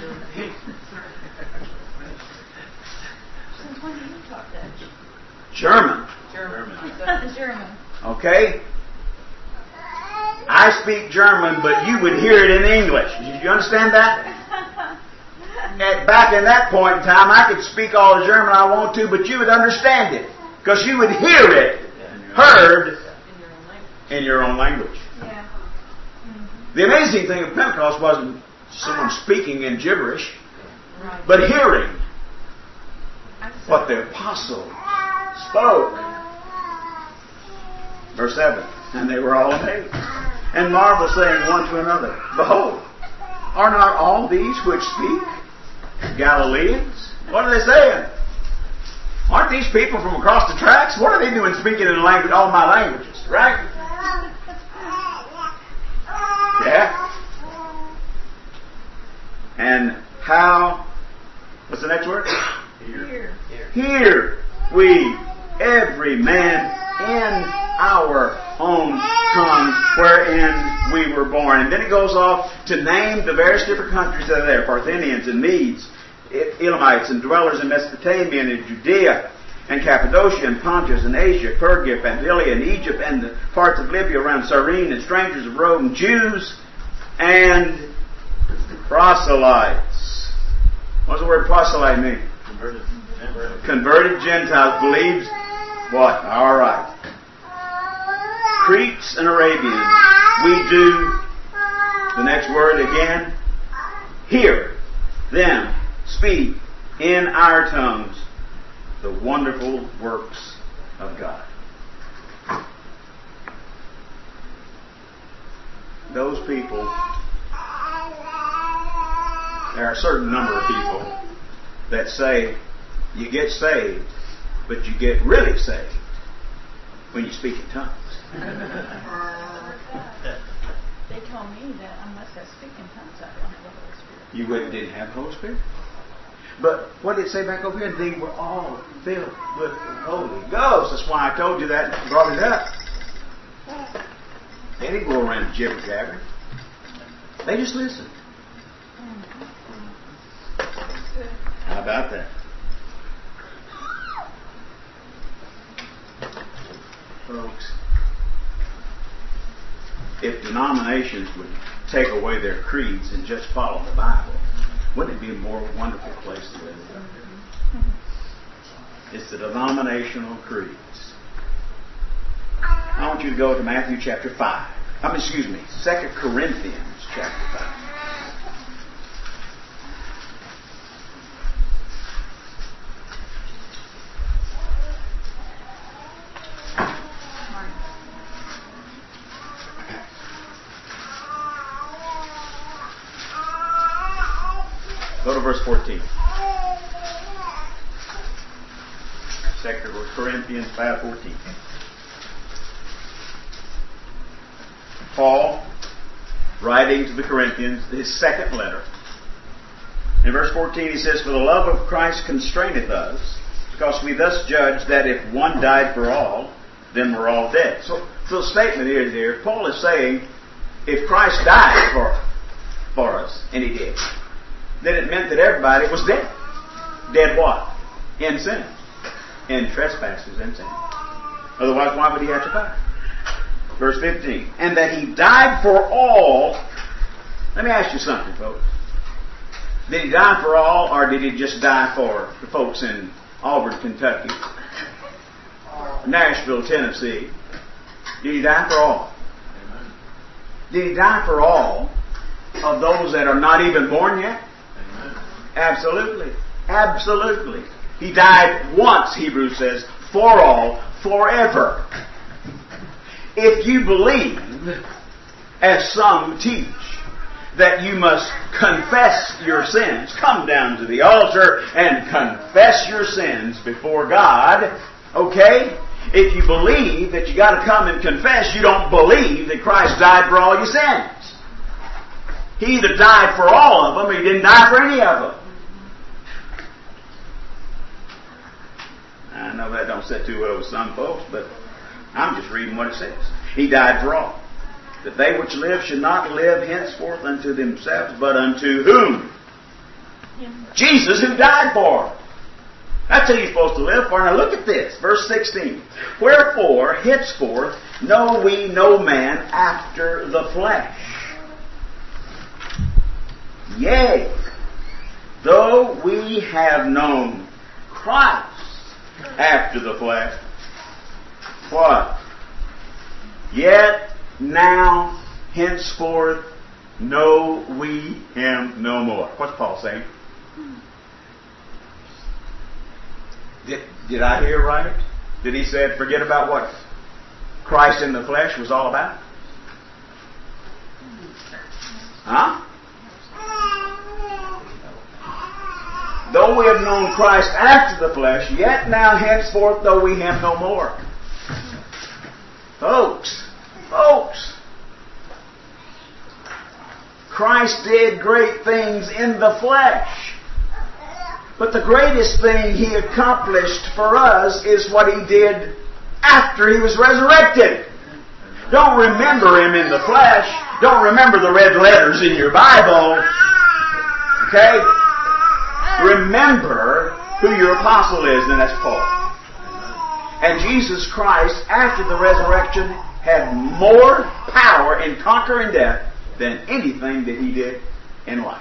Since when do you talk Dutch? German. German. German. Okay? I speak German, but you would hear it in English. Did you understand that? At, back in that point in time, I could speak all the German I want to, but you would understand it. Because you would hear it, heard, in your own language. Yeah. Mm-hmm. The amazing thing of Pentecost wasn't someone speaking in gibberish, Right. but hearing what the apostle spoke. Verse seven. And they were all amazed, and marveled, saying one to another, Behold, are not all these which speak Galileans? What are they saying? Aren't these people from across the tracks? What are they doing speaking in language, all my languages, right? how, what's the next word? Here. Here we, every man in our own tongue wherein we were born. And then it goes off to name the various different countries that are there. Parthians and Medes, Elamites and dwellers in Mesopotamia and in Judea and Cappadocia and Pontus and Asia, Phrygia, Pamphylia and Egypt and the parts of Libya around Cyrene, and strangers of Rome, Jews and proselytes. What does the word proselyte mean? Converted. Converted. Converted Gentiles. Believes what? All right. Cretes and Arabians. We do, the next word again, hear them speak in our tongues the wonderful works of God. Those people, there are a certain number of people that say you get saved, but you get really saved when you speak in tongues. They told me that unless I speak in tongues, I don't have the Holy Spirit. You wouldn't, didn't have the Holy Spirit? But what did it say back over here? They were all filled with the Holy Ghost. That's why I told you that and brought it up. They didn't go around jibber jabber. They just listened. How about that? Folks, if denominations would take away their creeds and just follow the Bible, wouldn't it be a more wonderful place to live? It's the denominational creeds. I want you to go to Matthew chapter five. I mean, excuse me, Second Corinthians chapter five. Go to verse fourteen. Second Corinthians five fourteen. Paul, writing to the Corinthians, his second letter. In verse fourteen he says, "For the love of Christ constraineth us, because we thus judge that if one died for all, then we're all dead." So, so the statement is here, Paul is saying, if Christ died for, for us, and he did, then it meant that everybody was dead. Dead what? In sin. In trespasses and sin. Otherwise, why would he have to die? Verse fifteen. And that he died for all. Let me ask you something, folks. Did he die for all, or did he just die for the folks in Auburn, Kentucky? Nashville, Tennessee? Did he die for all? Did he die for all of those that are not even born yet? Absolutely. Absolutely. He died once, Hebrews says, for all, forever. If you believe, as some teach, that you must confess your sins, come down to the altar and confess your sins before God, okay? If you believe that you got to come and confess, you don't believe that Christ died for all your sins. He either died for all of them or he didn't die for any of them. I know that don't sit too well with some folks, but I'm just reading what it says. He died for all, that they which live should not live henceforth unto themselves, but unto whom? Him. Jesus, who died for them. That's who you're supposed to live for. Now look at this, verse sixteen. Wherefore, henceforth, know we no man after the flesh. Yea, though we have known Christ after the flesh, what? Yet now, henceforth, know we him no more. What's Paul saying? Did, did I hear right? Did he say, forget about what Christ in the flesh was all about? Huh? Though we have known Christ after the flesh, yet now henceforth know we him no more. Folks, folks, Christ did great things in the flesh. But the greatest thing He accomplished for us is what He did after He was resurrected. Don't remember Him in the flesh. Don't remember the red letters in your Bible. Okay? Remember who your apostle is, and that's Paul. And Jesus Christ, after the resurrection, had more power in conquering death than anything that He did in life.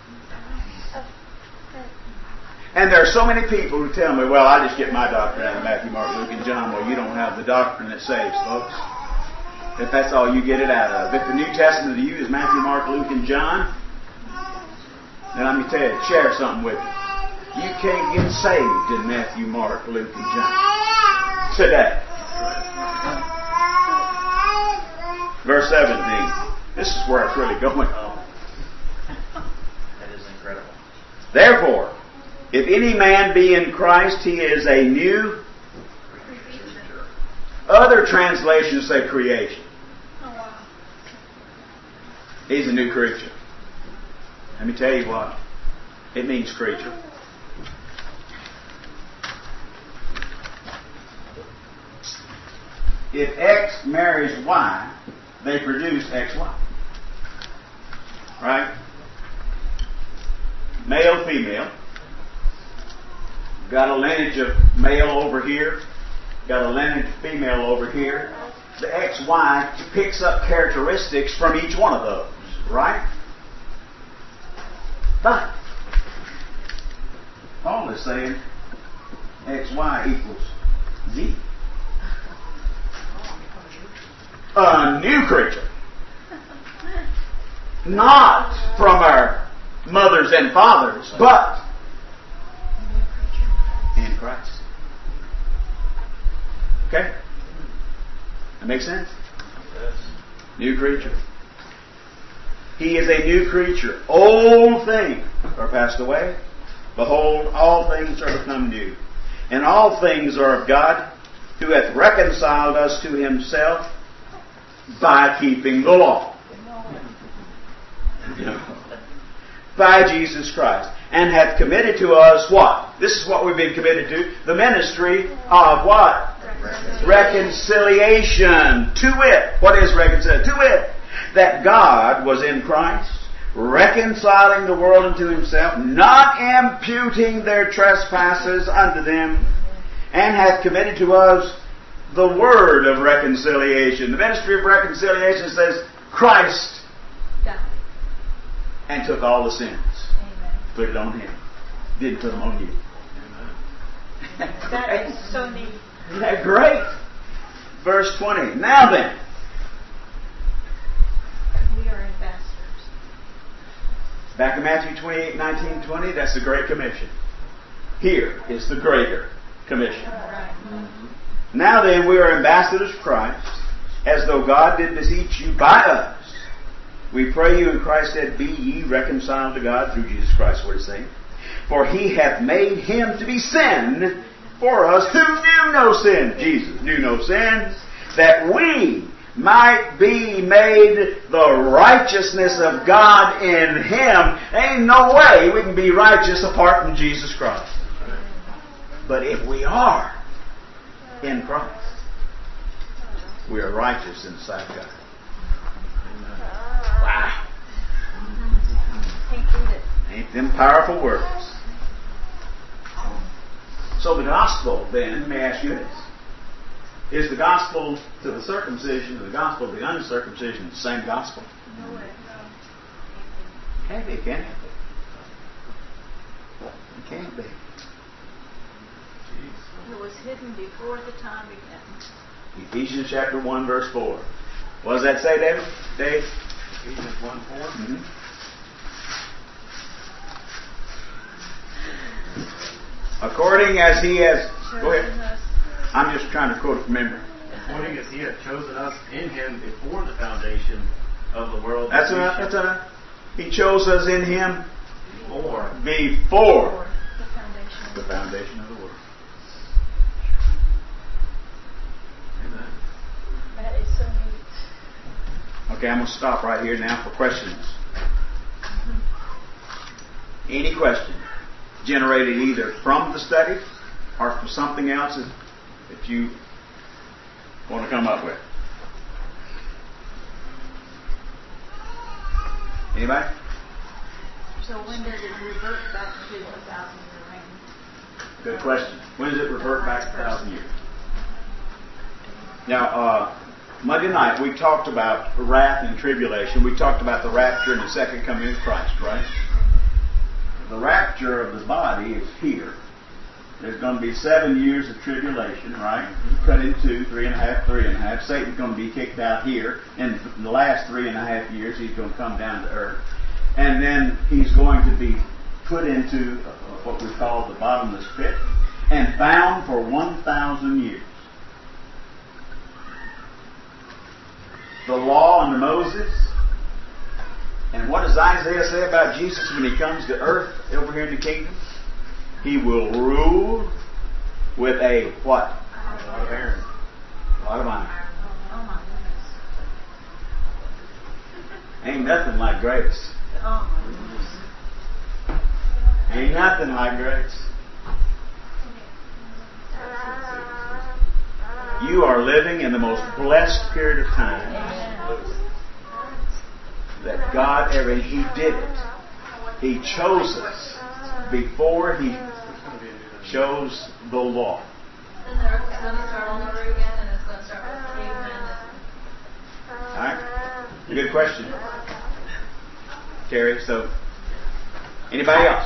And there are so many people who tell me, well, I just get my doctrine out of Matthew, Mark, Luke, and John. Well, you don't have the doctrine that saves, folks. If that's all you get it out of. If the New Testament to you is Matthew, Mark, Luke, and John, then let me tell you, share something with you. You can't get saved in Matthew, Mark, Luke, and John today. Verse seventeen. This is where it's really going. Oh. That is incredible. Therefore, if any man be in Christ, he is a new. Other translations say creation. Oh, wow. He's a new creature. Let me tell you what. It means creature. If X marries Y, they produce X Y. Right? Male, female. Got a lineage of male over here. Got a lineage of female over here. The X Y picks up characteristics from each one of those. Right? But Paul is saying X Y equals Z. A new creature. Not from our mothers and fathers, but in Christ. Okay? That makes sense? Yes. New creature. He is a new creature. Old things are passed away. Behold, all things are become new. And all things are of God, who hath reconciled us to Himself by keeping the law. By Jesus Christ. And hath committed to us what? This is what we've been committed to. The ministry of what? Reconciliation. Reconciliation. To wit. What is reconciliation? To wit. That God was in Christ, reconciling the world unto Himself, not imputing their trespasses unto them, and hath committed to us the word of reconciliation. The ministry of reconciliation says Christ Died. and took all the sins. Amen. Put it on Him. Didn't put them on you. That is so neat. Isn't that great? Verse twenty. Now then. We are ambassadors. Back in Matthew twenty-eight, nineteen, twenty, that's the Great Commission. Here is the Greater Commission. Right. Mm-hmm. Now then, we are ambassadors of Christ, as though God did beseech you by us. We pray you in Christ's stead, be ye reconciled to God through Jesus Christ, what it's saying. For He hath made Him to be sin for us who knew no sin. Jesus knew no sin, that we might be made the righteousness of God in Him. Ain't no way we can be righteous apart from Jesus Christ. But if we are in Christ, we are righteous in the sight of God. Wow. Can't beat it. Ain't them powerful words. So the gospel, then, let me ask you this. Is the gospel to the circumcision and the gospel to the uncircumcision the same gospel? No way. Can't be, can it? It can't be. It was hidden before the time began. Ephesians chapter one, verse four. What does that say, David? Dave? Ephesians one four. Mm-hmm. According as He has... Go ahead. Chosen us. I'm just trying to quote it from memory. According as He hath chosen us in Him before the foundation of the world. That's that we enough. should- That's enough. He chose us in Him Before. before The foundation. the foundation of the world. Amen. That is so neat. Okay, I'm going to stop right here now for questions. Any question generated either from the study or from something else that, that you want to come up with? Anybody? So when does it revert back to the thousand year reign? Good question. When does it revert back to a thousand years? Now, uh, Monday night we talked about wrath and tribulation. We talked about the rapture and the second coming of Christ, right? The rapture of the body is here. There's going to be seven years of tribulation, right? Cut in two, three and a half, three and a half. Satan's going to be kicked out here. And in the last three and a half years, he's going to come down to earth. And then he's going to be put into what we call the bottomless pit and bound for one thousand years. The law under Moses. And what does Isaiah say about Jesus when he comes to earth over here in the kingdom? He will rule with a what? A lot of iron. A lot of iron. Oh my goodness. Ain't nothing like grace. Oh my goodness. Ain't nothing like grace. You are living in the most blessed period of time that God ever, and He did it. He chose us before He chose the law. And the earth is going to start all over again, and it's going to start with cavemen. Alright? Good question, Terry. So, anybody else?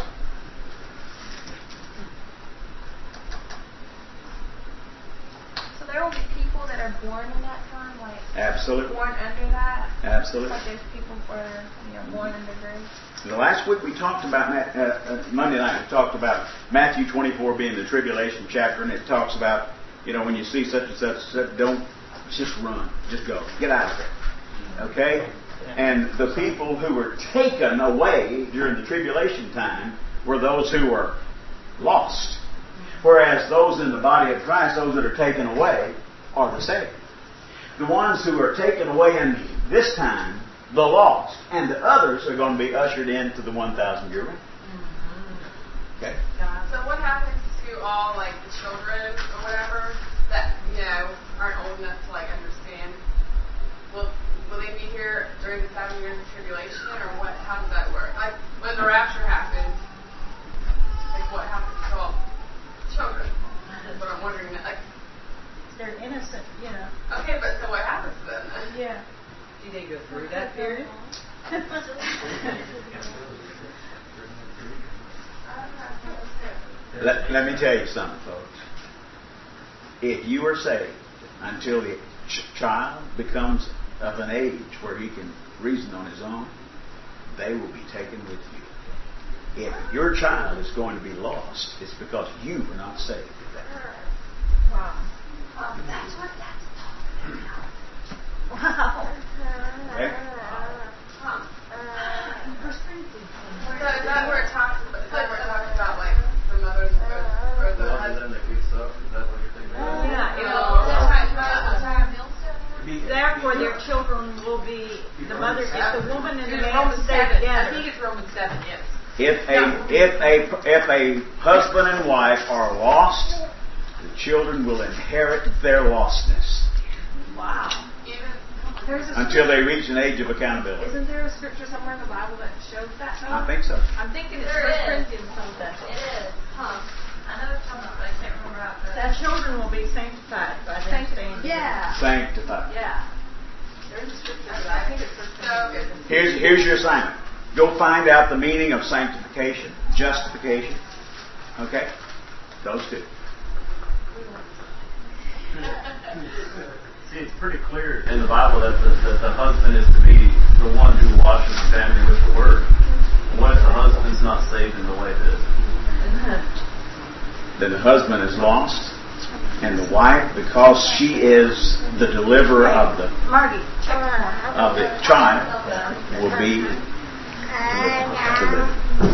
So there will be people that are born in that time, like Absolutely. born under that. Absolutely. But there's people who are, you know, born under grace. The last week we talked about, uh, uh, Monday night we talked about Matthew twenty-four being the tribulation chapter, and it talks about, you know, when you see such and such, such don't, just run, just go, get out of there. Okay? And the people who were taken away during the tribulation time were those who were lost. Whereas those in the body of Christ, those that are taken away, are the saved. The ones who are taken away in this time, the lost, and the others are going to be ushered into the one thousand year reign. Okay? So what happens to all, like, the children or whatever that, you know, aren't old enough to, like, understand? Will will they be here during the seven years of tribulation, or what? How does that work? Like, when the rapture happens, like, what happens to all children? That's what I'm wondering. Like, They're innocent, you know. okay, but so what happens to them then? Yeah. Do they go through that period? Let, let me tell you something, folks. If you are saved until the ch- child becomes of an age where he can reason on his own, they will be taken with you. If your child is going to be lost, it's because you were not saved at that time. Wow. Oh, that's what that's talking about. Wow. Okay? Huh. First Corinthians. So is that where it talks about, is that where it talks about, like, the mothers or, or the Well, and husbands? then the kicks up. Is that what you're thinking? Yeah, it No, will. it's talking about the time meal stuff. Therefore, their children will be the mother. If the woman and the man Romans stay seven. I together. think it's Romans seven, yes. If a if a if a husband and wife are lost, the children will inherit their lostness Wow. Even There's a until scripture, they reach an age of accountability. isn't there a scripture somewhere in the Bible that shows that? I think so. I'm thinking it's There First is. Corinthians something. it is. Huh. I know it's something, but I can't remember out there. Their children will be sanctified by them staying together. Yeah. Sanctified. Yeah. There's a scripture. I think it's First Corinthians. Here's here's your assignment. Go find out the meaning of sanctification, justification. Okay? Those two. See, it's pretty clear in the Bible that the, that the husband is to be the one who washes the family with the word. What if the husband's not saved in the way that Then the husband is lost, and the wife, because she is the deliverer of the Margie, check of the child, will be delivered.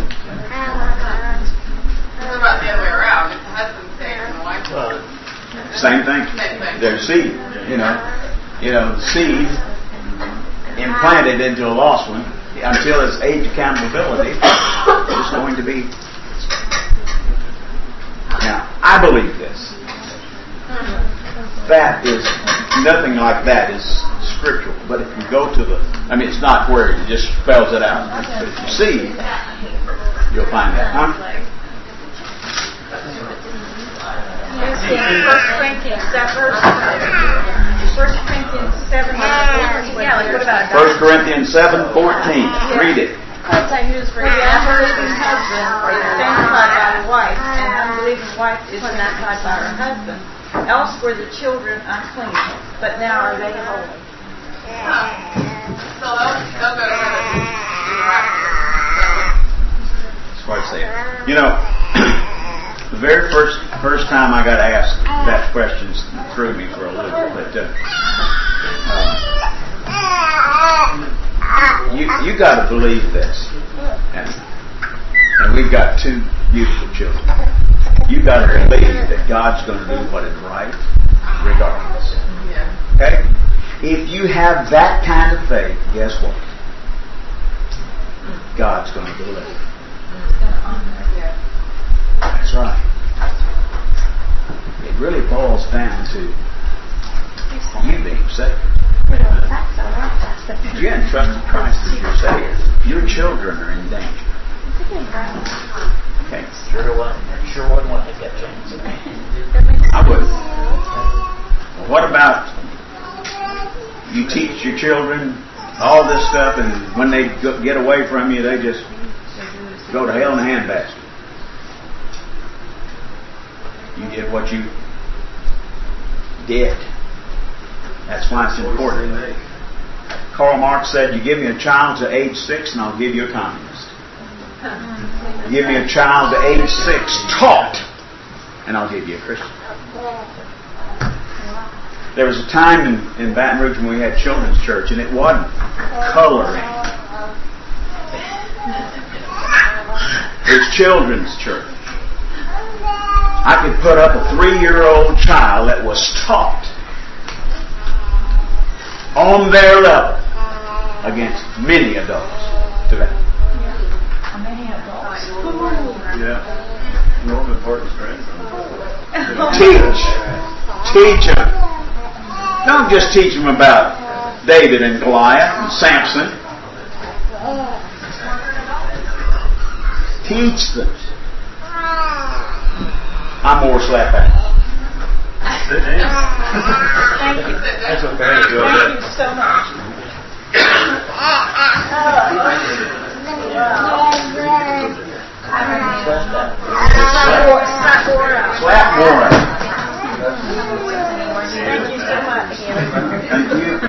What about the other way around? If the husband's saved and the wife's Same thing. Same thing. Their seed, you know, you know, the seed implanted into a lost one until its age accountability. Just going to be. Now, I believe this. That is, nothing like that is scriptural. But if you go to the, I mean, it's not where it just spells it out. But if you see, you'll find that, huh? First Corinthians, that verse, First Corinthians seven. Yeah, like what about First Corinthians seven fourteen. Read it. For the unbelieving husband is sanctified by the wife, and the unbelieving wife is sanctified by her husband. Else were the children unclean, but now are they holy. So they'll, they'll go to heaven. That's what I say. You know, the very first first time I got asked that question threw me for a little bit. But, uh, uh, you you got to believe this, and and we've got two beautiful children. You got to believe that God's going to do what is right, regardless. Okay? If you have that kind of faith, guess what? God's going to deliver. That's right. It really boils down to you being saved. If you haven't trusted Christ as your Savior, your children are in danger. Okay. Sure wouldn't, sure wouldn't want to get chance. I would. What about you teach your children all this stuff, and when they go, get away from you, they just go to hell in a handbasket? You did what you did. That's why it's important. Karl Marx said, you give me a child to age six and I'll give you a communist. Give me a child to age six taught and I'll give you a Christian. There was a time in, in Baton Rouge when we had children's church, and it wasn't coloring. It was children's church. I could put up a three-year-old child that was taught on their level against many adults today. Many adults. Yeah. Real important strength. Teach. Teach them. Don't just teach them about David and Goliath and Samson. Teach them. I'm more slap out. Sit down. Thank you. That's okay. Very good. Thank you so much. Slap more. Thank you so much. Thank you.